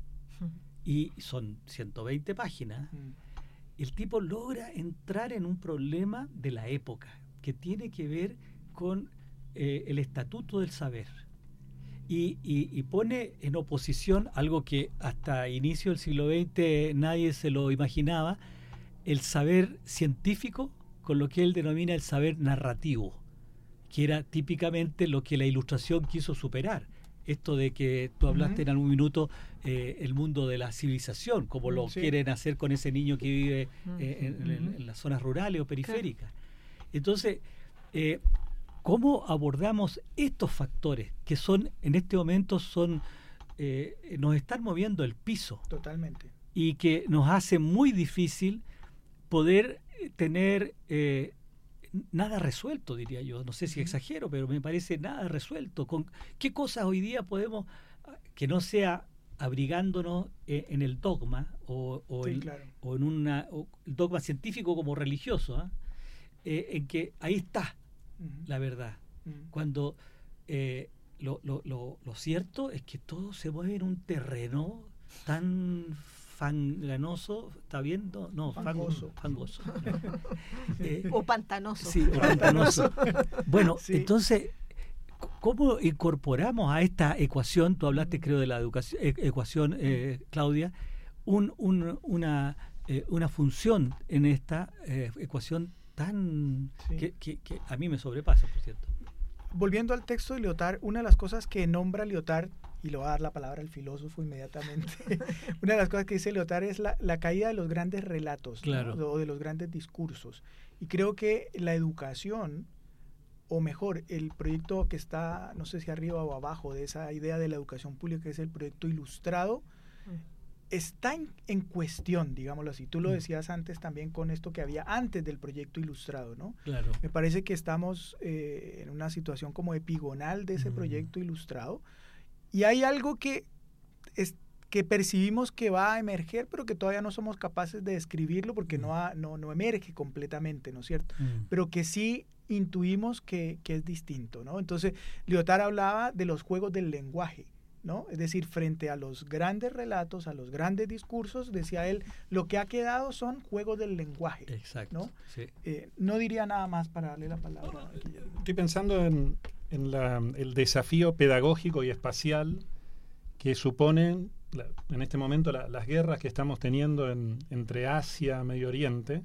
Y son ciento veinte páginas. El tipo logra entrar en un problema de la época que tiene que ver con eh, el estatuto del saber. Y, y, y pone en oposición algo que hasta inicio del siglo veinte nadie se lo imaginaba, el saber científico con lo que él denomina el saber narrativo, que era típicamente lo que la Ilustración quiso superar. Esto de que tú hablaste uh-huh. en algún minuto, eh, el mundo de la civilización, como lo sí. quieren hacer con ese niño que vive eh, en, uh-huh. en, en las zonas rurales o periféricas. Claro. Entonces, eh, ¿cómo abordamos estos factores que son, en este momento, son eh, nos están moviendo el piso? Totalmente. Y que nos hace muy difícil poder tener eh, nada resuelto, diría yo. No sé si exagero, pero me parece nada resuelto. ¿Con qué cosas hoy día podemos, que no sea abrigándonos en, en el dogma o, o, sí, en, claro. o en una o el dogma científico como religioso, ¿eh? Eh, en que ahí está uh-huh. la verdad. Uh-huh. Cuando eh, lo, lo, lo, lo cierto es que todo se mueve en un terreno tan fanganoso, ¿está viendo? No, fangoso. fangoso. eh, o pantanoso. Sí, o pantanoso. Bueno, sí. Entonces, ¿cómo incorporamos a esta ecuación, tú hablaste creo de la educación, e- ecuación, eh, Claudia, un, un, una, eh, una función en esta eh, ecuación tan sí. que, que, que a mí me sobrepasa, por cierto? Volviendo al texto de Lyotard, una de las cosas que nombra Lyotard, y le voy a dar la palabra al filósofo inmediatamente, una de las cosas que dice Lyotard es la, la caída de los grandes relatos, claro. ¿no? O de los grandes discursos. Y creo que la educación, o mejor, el proyecto que está, no sé si arriba o abajo de esa idea de la educación pública, que es el proyecto Ilustrado, mm. está en, en cuestión, digámoslo así. Tú lo decías antes también con esto que había antes del proyecto Ilustrado, ¿no? Claro. Me parece que estamos eh, en una situación como epigonal de ese mm. proyecto Ilustrado, y hay algo que, es, que percibimos que va a emerger, pero que todavía no somos capaces de describirlo porque mm. no, ha, no, no emerge completamente, ¿no es cierto? Mm. Pero que sí intuimos que, que es distinto, ¿no? Entonces, Lyotard hablaba de los juegos del lenguaje, ¿no? Es decir, frente a los grandes relatos, a los grandes discursos, decía él, lo que ha quedado son juegos del lenguaje. Exacto. ¿No? Sí. Eh, no diría nada más para darle la palabra. Estoy pensando en, en la, el desafío pedagógico y espacial que suponen la, en este momento la, las guerras que estamos teniendo en, entre Asia y Medio Oriente.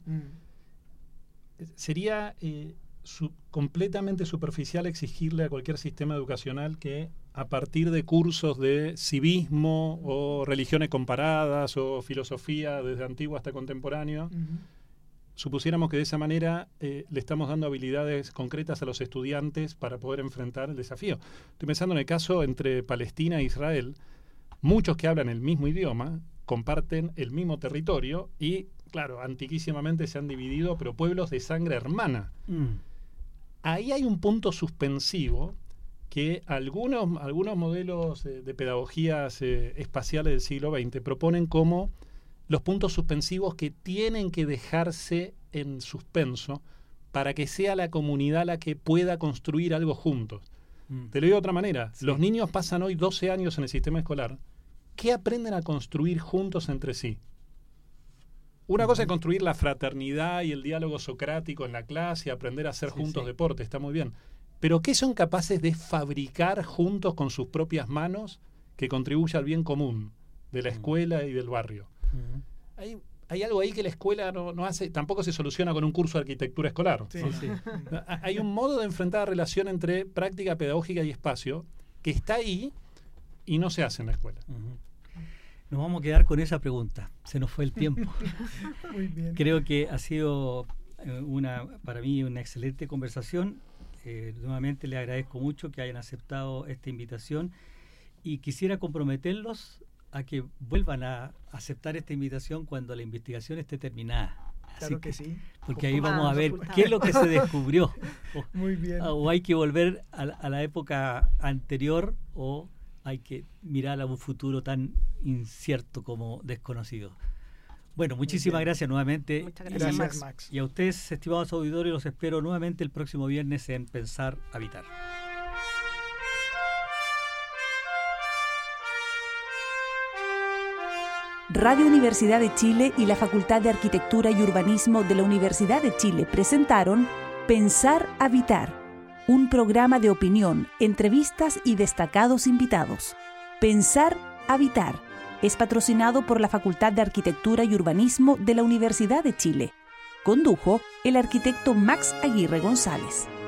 Mm. Sería eh, su, completamente superficial exigirle a cualquier sistema educacional que a partir de cursos de civismo o religiones comparadas o filosofía desde antiguo hasta contemporáneo, uh-huh. supusiéramos que de esa manera eh, le estamos dando habilidades concretas a los estudiantes para poder enfrentar el desafío. Estoy pensando en el caso entre Palestina e Israel. Muchos que hablan el mismo idioma comparten el mismo territorio y, claro, antiquísimamente se han dividido, pero pueblos de sangre hermana. Mm. Ahí hay un punto suspensivo que algunos, algunos modelos eh, de pedagogías eh, espaciales del siglo veinte proponen como los puntos suspensivos que tienen que dejarse en suspenso para que sea la comunidad la que pueda construir algo juntos. Mm. Te lo digo de otra manera. Sí. Los niños pasan hoy doce años en el sistema escolar. ¿Qué aprenden a construir juntos entre sí? Una uh-huh. cosa es construir la fraternidad y el diálogo socrático en la clase y aprender a hacer sí, juntos sí. deporte. Está muy bien. Pero ¿qué son capaces de fabricar juntos con sus propias manos que contribuya al bien común de la escuela y del barrio? Uh-huh. Hay, hay algo ahí que la escuela no, no hace, tampoco se soluciona con un curso de arquitectura escolar. Sí, sí. Hay un modo de enfrentar la relación entre práctica pedagógica y espacio que está ahí y no se hace en la escuela. Uh-huh. Nos vamos a quedar con esa pregunta. Se nos fue el tiempo. Muy bien. Creo que ha sido una, para mí una excelente conversación. Eh, nuevamente les agradezco mucho que hayan aceptado esta invitación y quisiera comprometerlos a que vuelvan a aceptar esta invitación cuando la investigación esté terminada. Claro Así que, que sí. Porque ahí vamos a ver qué es lo que se descubrió. O, Muy bien. O hay que volver a, a la época anterior o hay que mirar a un futuro tan incierto como desconocido. Bueno, muchísimas gracias nuevamente. Muchas gracias, Gracias, Max. Max. Y a ustedes, estimados auditores, los espero nuevamente el próximo viernes en Pensar Habitar. Radio Universidad de Chile y la Facultad de Arquitectura y Urbanismo de la Universidad de Chile presentaron Pensar Habitar, un programa de opinión, entrevistas y destacados invitados. Pensar Habitar es patrocinado por la Facultad de Arquitectura y Urbanismo de la Universidad de Chile. Condujo el arquitecto Max Aguirre González.